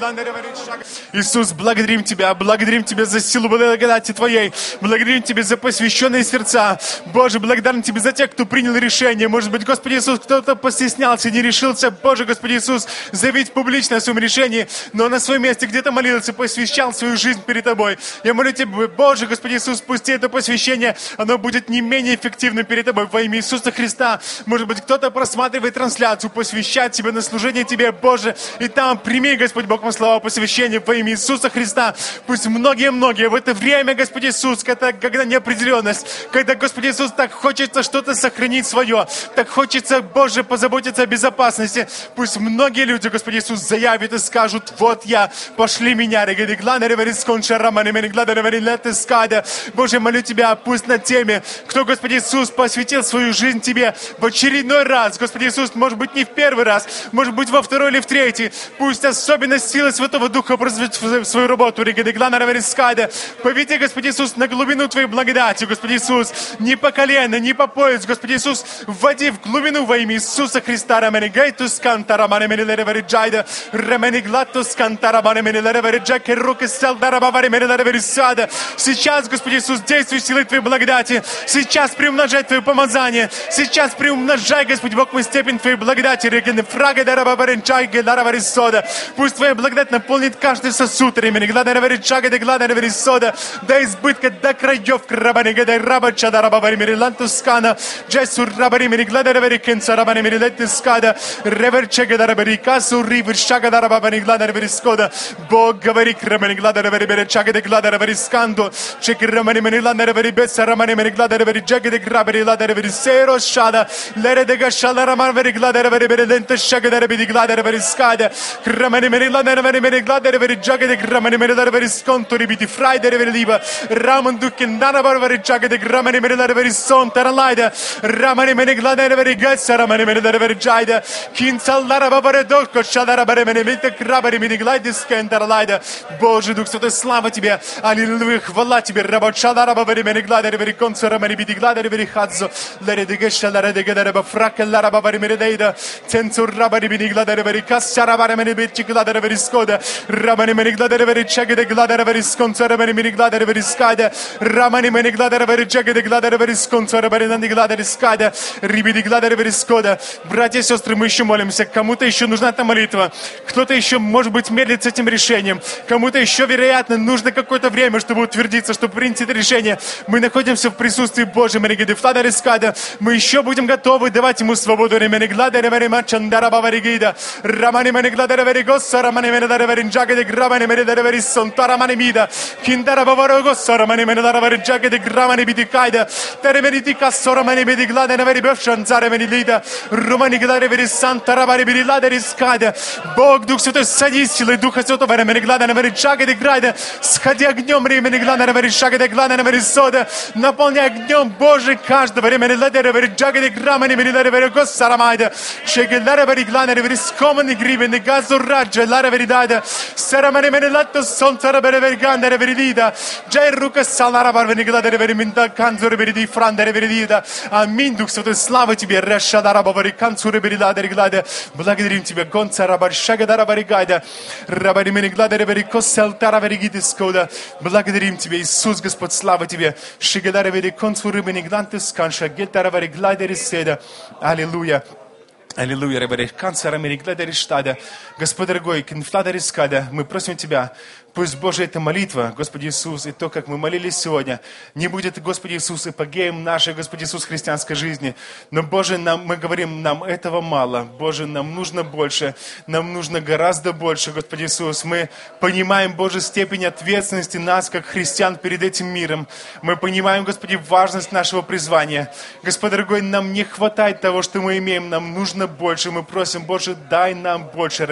Иисус, благодарим Тебя за силу благодати Твоей. Благодарим Тебя за посвященные сердца. Боже, благодарим Тебе за тех, кто принял решение. Может быть, Господи Иисус, кто-то постеснялся, не решился, Боже, Господи Иисус, заявить публично о своем решении, но на своем месте где-то молился, посвящал свою жизнь перед Тобой. Я молю Тебя, Боже, Господи Иисус, пусти это посвящение, оно будет не менее эффективным перед Тобой во имя Иисуса Христа. Может быть, кто-то просматривает трансляцию, посвящает Тебя на служение Тебе, Боже, и там прими, Господь Бог, мой слова посвящения во имя Иисуса Христа. Пусть многие в это время, Господи Иисус, когда неопределенность, когда, Господи Иисус, так хочется что-то сохранить свое, так хочется, Боже, позаботиться о безопасности. Пусть многие люди, Господи Иисус, заявят и скажут: вот я, пошли меня. Боже, молю Тебя, пусть над теми, кто, Господи Иисус, посвятил свою жизнь Тебе в очередной раз, Господи Иисус, может быть, не в первый раз, может быть, во второй или в третий, пусть особенно сила Святого Духа произведет в свою работу. Поведи, Господи Иисус, на глубину Твоей благодати, Господи Иисус, не по колено, не по пояс, Господи Иисус, вводи в глубину во имя Иисуса Христа. Сейчас, Господи Иисус, действуй силой Твоей благодати. Сейчас приумножай Твое помазание. Сейчас приумножай, Господи Бог мой, степень Твоей благодати. Пусть Твоя благодать наполнит каждый сосуд. До избытка, до краев. Бог говорит, Ramani meni gladere veri gassara mani meni dere veri jayda. Кинцаллара бабаре дохко шадара баре мени мите крабаре мени глайди скентарлайда. Боже Дух Святой, слава Тебе. Аллилуйя, хвала Тебе. Работ шадара бабаре мени гладере вери концера мени биди гладере вери хадзо. Лере деге шаларе деге дере ба фракеллара бабаре мени дейда. Ценцур рабаре мени гладере вери кассара баре мени битчи гладере вери скода. Рамани мени гладере вери чагеде гладере вери сконцера мени гладере вери скайда. Рамани мени гладере вери чагеде гладере вери сконцера мени нанди гладере скайда. Рибиди гладере вери скода. Братья и сестры, мы еще молимся. Кому-то еще нужна эта молитва. Кто-то еще, может быть, медлит с этим решением. Кому-то еще, вероятно, нужно какое-то время, чтобы утвердиться, чтобы принять это решение. Мы находимся в присутствии Божьем. Мы еще будем готовы давать Ему свободу. Бог, Дух Святой, садись силой Духа Святого, сходи огнем, наполняй огнем Божий каждого, скоманный гривен, газу раджа, лара веридада, сарамани менелатто солнце рабереверганда реверидида, джай рука салара барвенигладе ревериминда, канзур вериди, франда реверидида. Аминь, Дух Святой, слава Тебе, решадара бавари, канцур реверидада регладе. Благодарим Тебя, Гонца Рабар Шагадара Баригайда, Рабари Менигладаре Верикосел Тараверигидискода. Благодарим Тебя, Иисус, Господь, слава Тебе. Шигадаре Вериконцуры Менигдантис Канша, Гетара Варигладаре Седа. Аллилуйя. Аллилуйя, Рабари Канцара Менигладаре Штада. Господь дорогой, Кинфладаре Скада, мы просим Тебя, пусть, Боже, эта молитва, Господи Иисус, и то, как мы молились сегодня, не будет, Господи Иисус, эпогеем нашей, Господи Иисус, христианской жизни. Но, Боже, мы говорим, нам этого мало. Боже, нам нужно больше. Нам нужно гораздо больше, Господи Иисус. Мы понимаем, Боже, степень ответственности нас, как христиан, перед этим миром. Мы понимаем, Господи, важность нашего призвания. Господь дорогой, нам не хватает того, что мы имеем. Нам нужно больше. Мы просим, Боже, дай нам больше.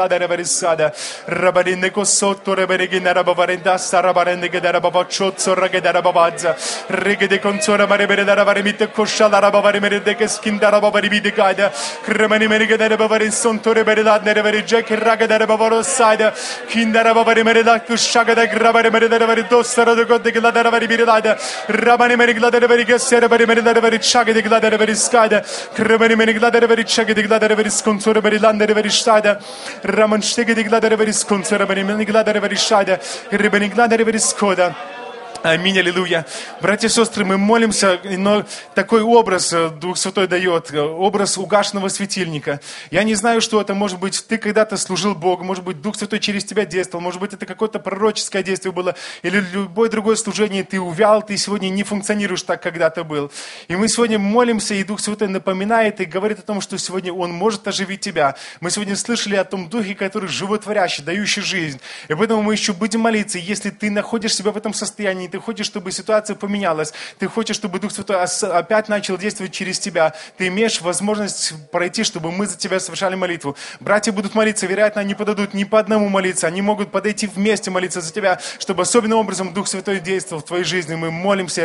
Regina Rabavarenda Sarabarende Gedarabacho, Regedarabazza, Regede Consora Maribera Varimita Koshala Rabavarimede Skindarabavari de Gaida, Cremani Merigadabavari Sontore Beredad, Neveri Jack, Ragadabavaro Side, Kindarabarimeda, Shagada Grabarimeda Dosara, the God de Gladaravari Birada, Rabani Merigladaravari Serabari Merida, Chagadi Gladaravari Skada, Cremani Merigladaravari Chagadi Gladaravis Consora Berilanda, very Stada, Raman Stegadi Gladaravis Consora Berimigladaravari Shada, Rebenigladavari Skoda. Аминь, аллилуйя. Братья и сестры, мы молимся, но такой образ Дух Святой дает, образ угашенного светильника. Я не знаю, что это, может быть, ты когда-то служил Богу, может быть, Дух Святой через тебя действовал, может быть, это какое-то пророческое действие было, или любое другое служение, ты увял, ты сегодня не функционируешь так, как когда-то был. И мы сегодня молимся, и Дух Святой напоминает и говорит о том, что сегодня Он может оживить тебя. Мы сегодня слышали о том Духе, который животворящий, дающий жизнь. И поэтому мы еще будем молиться, если ты находишь себя в этом состоянии, ты хочешь, чтобы ситуация поменялась, ты хочешь, чтобы Дух Святой опять начал действовать через тебя, ты имеешь возможность пройти, чтобы мы за тебя совершали молитву. Братья будут молиться, вероятно, они подадут не по одному молиться, они могут подойти вместе молиться за тебя, чтобы особенным образом Дух Святой действовал в твоей жизни. Мы молимся,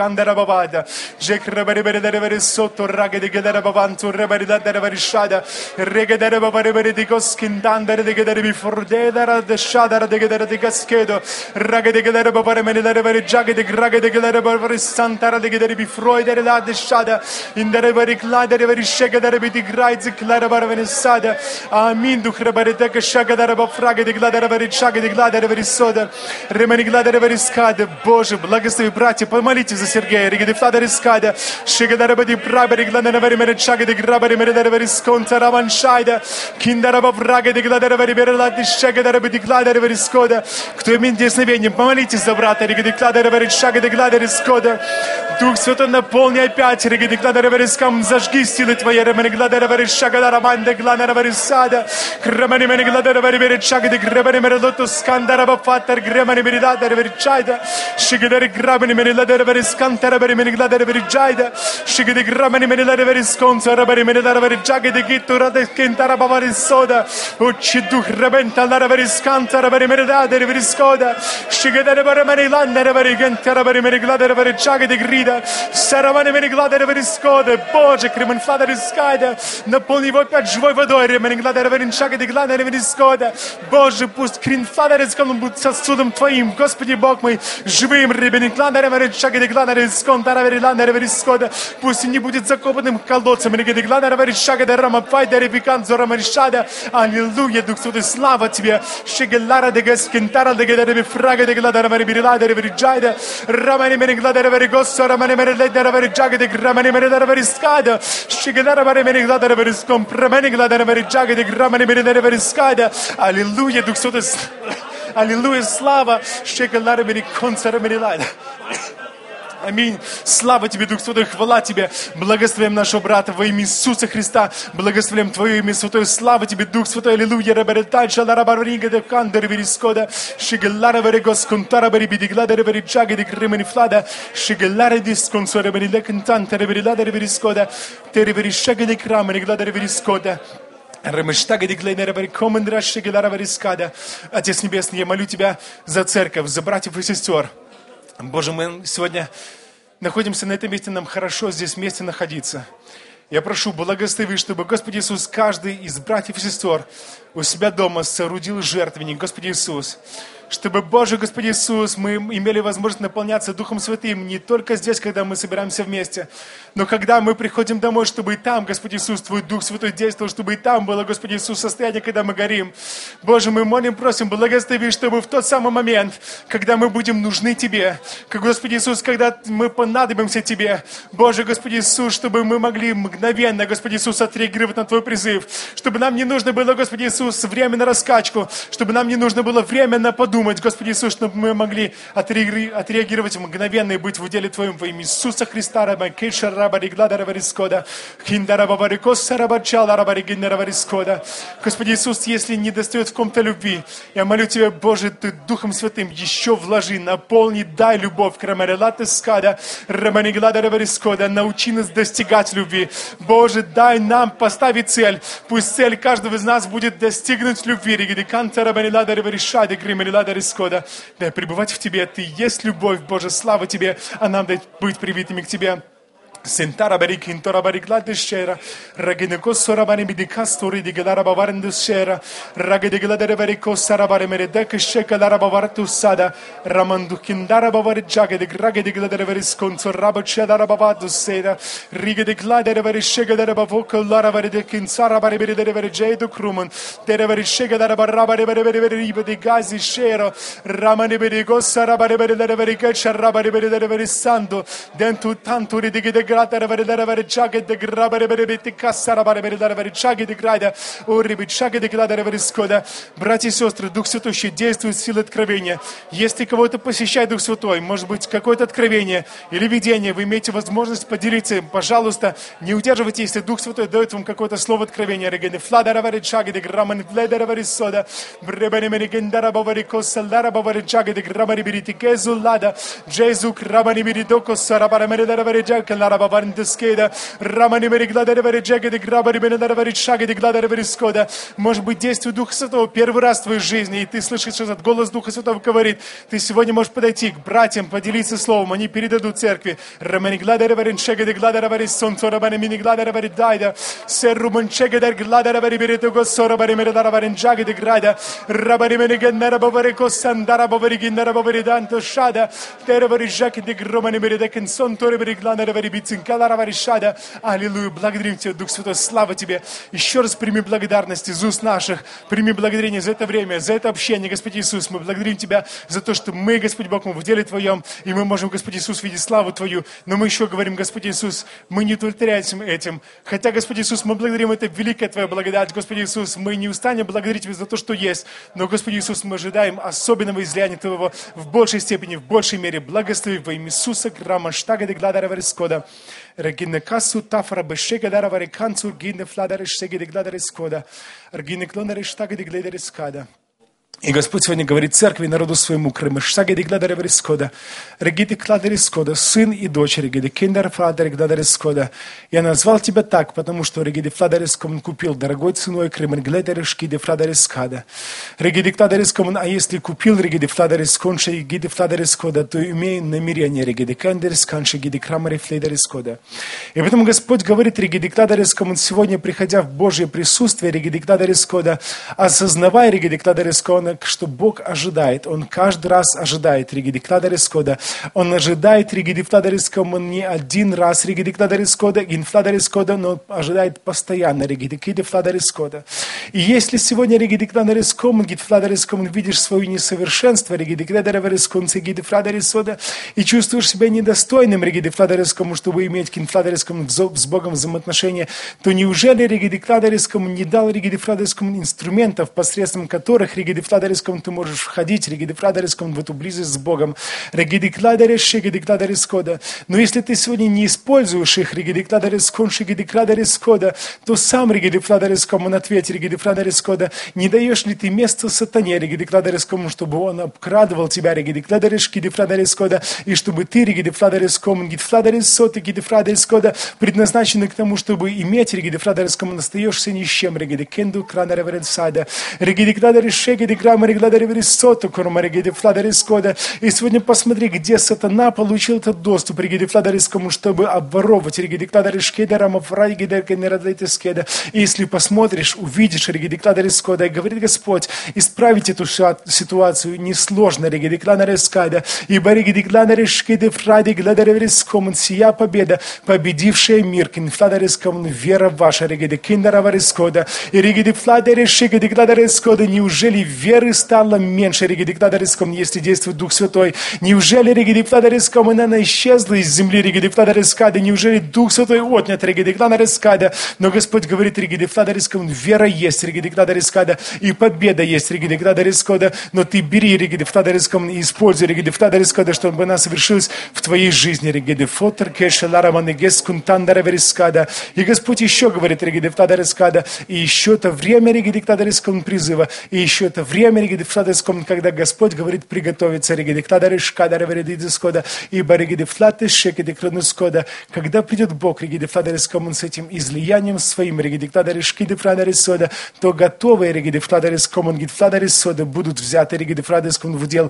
Jagade gragade gelere barvari santara de gedere bi froidere la de shada in der very kladere very shagade bi graiz klare barvene sada amin du khrebare de shagade ba frage de gladere very shagade gladere very soda remeni gladere very skade. Боже, благослови, братья, помолитесь за Сергея, регеде фладere skade shagade ba di prabere gladere very mere shagade grabere mere very skonta ravan shada kindara ba frage de gladere very mere la de shagade bi gladere very skoda. Кто имеет десновение, помолитесь за брата, регеде Дух Святой, наполни опять, зажги силы Твои, Шида, Сарамани Менеглада Реверискода, Боже, Кременфлада Рискайда, наполни его опять живой водой, Ременеглада Ревериншага Деглада Реверискода, Боже, пусть Кринфлада Рискон будет сосудом Твоим, Господи Бог мой, живым, Ременеглада Ревериншага Деглада Рисконда Ревериланда Реверискода, пусть не будет закопанным колодцем, Ременеглада Ревериншага Дерамапайда Ревиканзо Рамаришада, Аллилуйя, Дух Святой, слава Тебе, Шегелара Дегескентара Дегедаревифрага Деглада Реверилада Ревериджайда, Рамани Менеглада Реверигоссо, Рамани Менеглада Ревериджага Деграмани Менеглада Реверискада, Шегелара Менеглада Ревериском, Пременеглада Ревериджага Деграмани Менеглада Реверискада, Аллилуйя, Дух Святой, Аллилуйя, слава, Шегелара Менеконца Реверилада. Аминь. Слава Тебе, Дух Святой, хвала Тебе. Благословим нашего брата во имя Иисуса Христа. Благословим Твое имя Святое. Слава Тебе, Дух Святой. Аллилуйя. Рабаритальша, ларабарига де кандер верискода. Шигелара верегос контара берибидиглада ревериджага де кременифлада. Шигелара дисконсо ревериле кантанта реверилада реверискода. Те реверишага де крамениглада реверискода. Отец Небесный, я молю Тебя за церковь, за братьев и сестер. Боже, мы сегодня находимся на этом месте, нам хорошо здесь вместе находиться. Я прошу, благослови, чтобы, Господи Иисус, каждый из братьев и сестер у себя дома соорудил жертвенник, Господи Иисус. Чтобы, Боже, Господи Иисус, мы имели возможность наполняться Духом Святым не только здесь, когда мы собираемся вместе, но когда мы приходим домой, чтобы и там, Господи Иисус, Твой Дух Святой действовал, чтобы и там было, Господи Иисус, состояние, когда мы горим. Боже, мы молим, просим, благослови, чтобы в тот самый момент, когда мы будем нужны Тебе, как, Господи Иисус, когда мы понадобимся Тебе, Боже, Господи Иисус, чтобы мы могли мгновенно, Господи Иисус, отреагировать на Твой призыв, чтобы нам не нужно было, Господи Иисус, время на раскачку, чтобы нам не нужно было время на подумать, Господи Иисус, чтобы мы могли отреагировать мгновенно и быть в уделе Твоем во имя Иисуса Христа. Господи Иисус, если не достает в ком-то любви, я молю Тебя, Боже, Ты Духом Святым еще вложи, наполни, дай любовь. Научи нас достигать любви. Боже, дай нам поставить цель. Пусть цель каждого из нас будет достигнуть любви. Дай пребывать в Тебе. Ты есть любовь, Боже, слава Тебе, а нам дай быть привитыми к Тебе. Sentara barikintora bariglade shera ragenego sorabani bidikastori di gelara bavarendo shera ragedeglade veriko sarabare meredek shekalara bavartu sada ramandukindara bavarjage de ragedeglade verisconso rabachedara bavadu seda rigedeglade verishegade bavoko lara veredekin sarabare meredere verjedo krumun dere verishegade barabare verivede de gazi shera ramane berigo sarabare meredere verike sarabare meredere verisando dentro tanto ridigede Братья и сестры, Дух Святой еще действует в силе откровения. Если кого-то посещает Дух Святой, может быть, какое-то откровение или видение, вы имеете возможность поделиться им. Пожалуйста, не удерживайте, если Дух Святой дает вам какое-то слово откровения. Может быть, действие Духа Святого первый раз в твоей жизни, и ты слышишь, что этот голос Духа Святого говорит. Ты сегодня можешь подойти к братьям, поделиться словом, они передадут церкви. Аллилуйя, благодарим Тебя, Дух Святой, слава Тебе. Еще раз прими благодарность из уст наших, прими благодарение за это время, за это общение, Господи Иисус. Мы благодарим Тебя за то, что мы, Господь Бог, мы в деле Твоем, и мы можем, Господи Иисус, видеть славу Твою. Но мы еще говорим, Господи Иисус, мы не удовлетворяемся этим. Хотя, Господи Иисус, мы благодарим, это великая Твоя благодать, Господи Иисус. Мы не устанем благодарить Тебя за то, что есть. Но, Господи Иисус, мы ожидаем особенного излияния Твоего в большей степени, в большей мере. Благослови во имя Иисуса, Грамаштага де Гладара Варискода. Регине касу тафра бешега дара вариканцу гине фладаре шеге де Гладара Скода. Регине клонаре штага де Гладара Скада. И Господь сегодня говорит церкви, народу своему, Крымышаги дегладареврискода, региди кладарискода, сын и дочь региди киндер фладер гладарискода. Я назвал тебя так, потому что региди фладариском купил дорогой ценой Крымын глядеришки де фладарискада. Региди кладариском, а если купил региди фладарисконши и гиди фладарискода, то имей намерение региди кандерисканши гиди крамари флейдерискода. И поэтому Господь говорит региди кладариском, сегодня, приходя в Божье присутствие, региди кладарискода, осознавая региди кладарискода, что Бог ожидает. Он каждый раз ожидает регидикладарискода. Он ожидает регидикладарискода не один раз регидикладарискода, гинфладарискода, но ожидает постоянно регидикладарискода. И если сегодня регидикладариском, гидфладариском, видишь свое несовершенство, регидикладариском, гидфладарискода, и чувствуешь себя недостойным регидикладариском, чтобы иметь гинфладариском с Богом взаимоотношения, то неужели регидикладариском не дал регидикладариском инструментов, посредством которых регидикладариском ты можешь входить, регидикладариском, в эту близость с Богом. Регидикладарискода. Но если ты сегодня не используешь их, регидикладарискода, то сам регидикладариском, он ответит, регидикладарискода, не даешь ли ты место сатане, регидикладариском, чтобы он обкрадывал тебя, регидикладарискода, и чтобы ты, регидикладариском, гидфладарискода, предназначенный к тому, чтобы иметь регидикладариском, остаешься ни с чем, регидикенду кранаревренсада, и сегодня посмотри, где сатана получил этот доступ, чтобы обворовывать. И если посмотришь, увидишь, и говорит Господь, исправить эту ситуацию несложно, ибо сия победа, победившая мир, вера ваша, и неужели веры стало меньше, если действует Дух Святой? Неужели она исчезла из земли, неужели Дух Святой отнят, но Господь говорит, вера есть, и победа есть, но ты бери, и используй, чтобы она совершилась в твоей жизни, и Господь еще говорит, и еще это время, призыва, и еще это время, когда Господь говорит приготовиться, когда придет Бог, с этим излиянием своим, то готовые будут взяты в дел,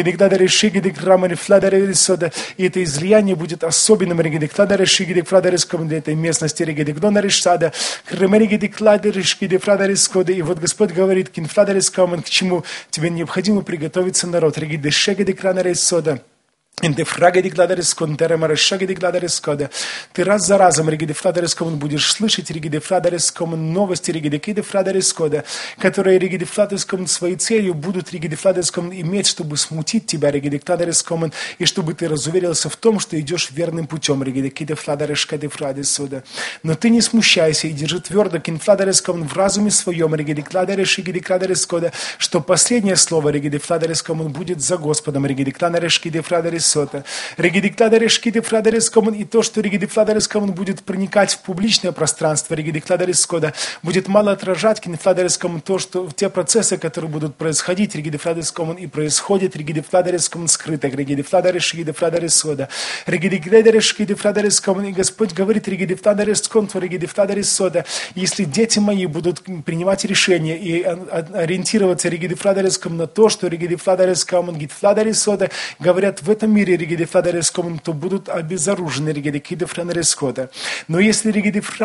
и это излияние будет особенным для этой местности, и вот Господь говорит, к чему тебе необходимо приготовиться, народ. Ты раз за разом будешь слышать новости, которые своей целью будут иметь, чтобы смутить тебя, и чтобы ты разуверился в том, что идешь верным путем. Но ты не смущайся и держи твердо в разуме своем, что последнее слово будет за Господом. И то, что будет проникать в публичное пространство, будет мало отражать то, что те процессы, которые будут происходить, и происходят скрыто. И Господь говорит, если дети мои будут принимать решения и ориентироваться на то, что говорят в этом мире, то будут обезоружены. Но если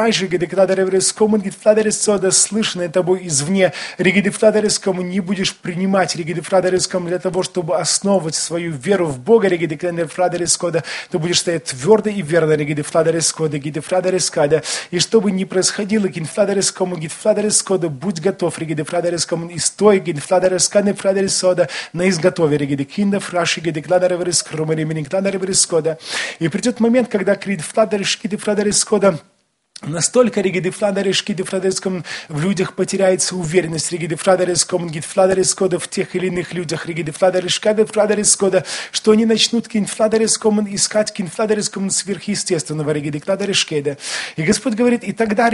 слышно тобой извне, не будешь принимать для того, чтобы основывать свою веру в Бога, то будешь стоять твердо и верно, и что бы ни происходило, будь готов, и стой, на изготове, и придет момент, когда Настолько в людях потеряется уверенность, в тех или иных людях, что они начнут искать сверхъестественного. И Господь говорит, и тогда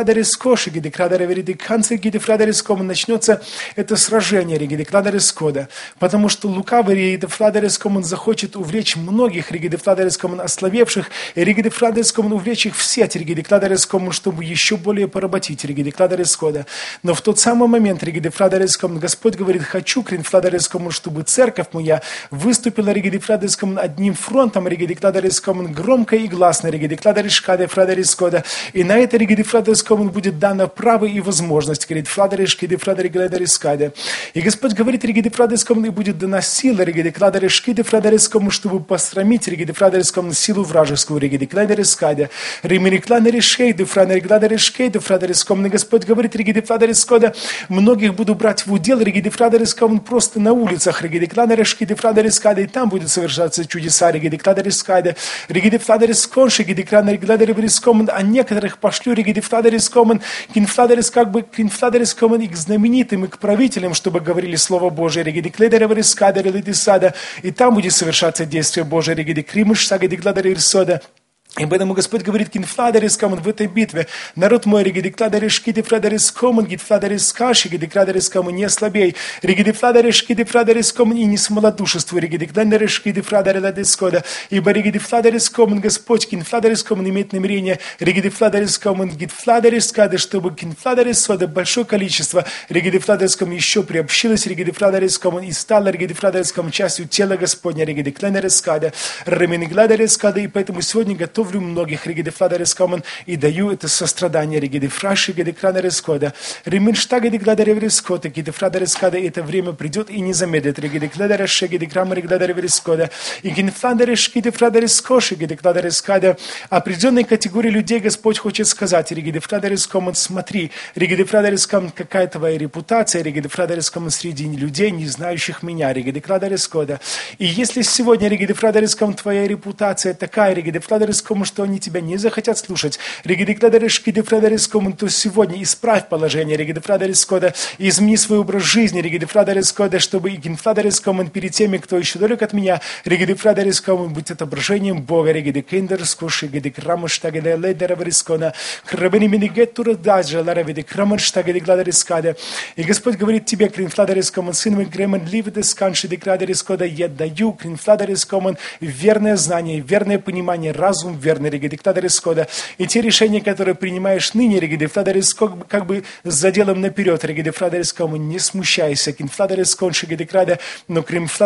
начнется это сражение, потому что лукавый он захочет увлечь многих ословевших, и увлечь их в сеть, чтобы еще более поработить Но в тот самый момент Господь говорит, хочу, чтобы церковь моя выступила одним фронтом, громко и гласно, и на это будет дано право и возможность, и Господь говорит, и будет дана сила, чтобы посрамить силу вражескую, Господь говорит, многих буду брать в удел, просто на улицах, и там будут совершаться чудеса, а некоторых пошлю, и к знаменитым, и к правителям, чтобы говорили Слово Божие, и там будет совершаться действие Божие, и поэтому Господь говорит, в этой битве, народ мой, не слабей, и не смолодушествуй, ибо Господь, имеет намерение, чтобы большое количество, еще приобщилось, и стало, частью тела Господня, и поэтому сегодня готовлю многих, и даю это сострадание, и это время придет и не замедлит, определенной категории людей Господь хочет сказать, смотри, какая твоя репутация, среди людей, не знающих меня, и если сегодня, твоя репутация такая, что они тебя не захотят слушать, то сегодня исправь положение, измени свой образ жизни, чтобы перед теми, кто еще далек от меня, быть отображением Бога, и Господь говорит тебе, сын мой, я даю верное знание, верное понимание, разум верный, и те решения, которые принимаешь ныне, как бы с заделом наперед, не смущайся, но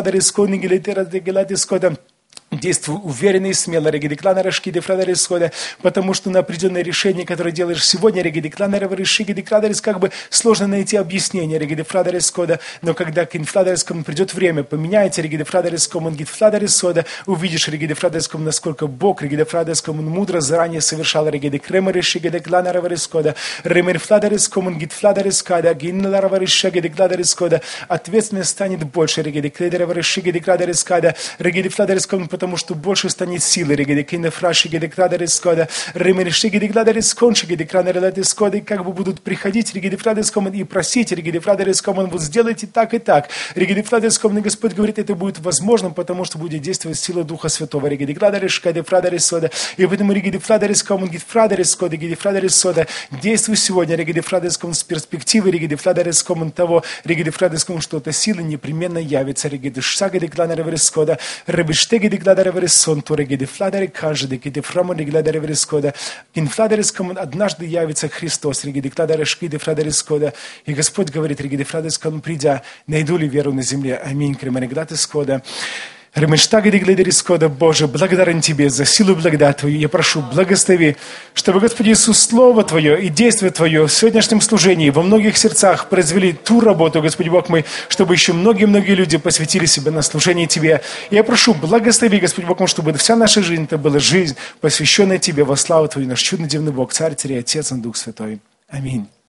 действуй уверенно и смело, потому что на определенное решение, которое делаешь сегодня, как бы сложно найти объяснение, но когда придет время, поменяется, увидишь, насколько Бог, мудро заранее совершал, ответственность станет больше, потому что больше станет силы, и как бы будут приходить, и просить, вот сделайте так и так. Господь говорит, это будет возможно, потому что будет действовать сила Духа Святого. И поэтому, действуй сегодня, с перспективы, того, что эта сила непременно явится. Однажды явится Христос, и Господь говорит, придя, найду ли веру на земле? Аминь. Боже, благодарен Тебе за силу и благодать Твою. Я прошу, благослови, чтобы, Господи Иисус, Слово Твое и действие Твое в сегодняшнем служении во многих сердцах произвели ту работу, Господи Бог мой, чтобы еще многие-многие люди посвятили себя на служение Тебе. Я прошу, благослови, Господи Бог мой, чтобы вся наша жизнь, это была жизнь, посвященная Тебе во славу Твою, наш чудный дивный Бог, Царь, Царь, Отец и Дух Святой. Аминь.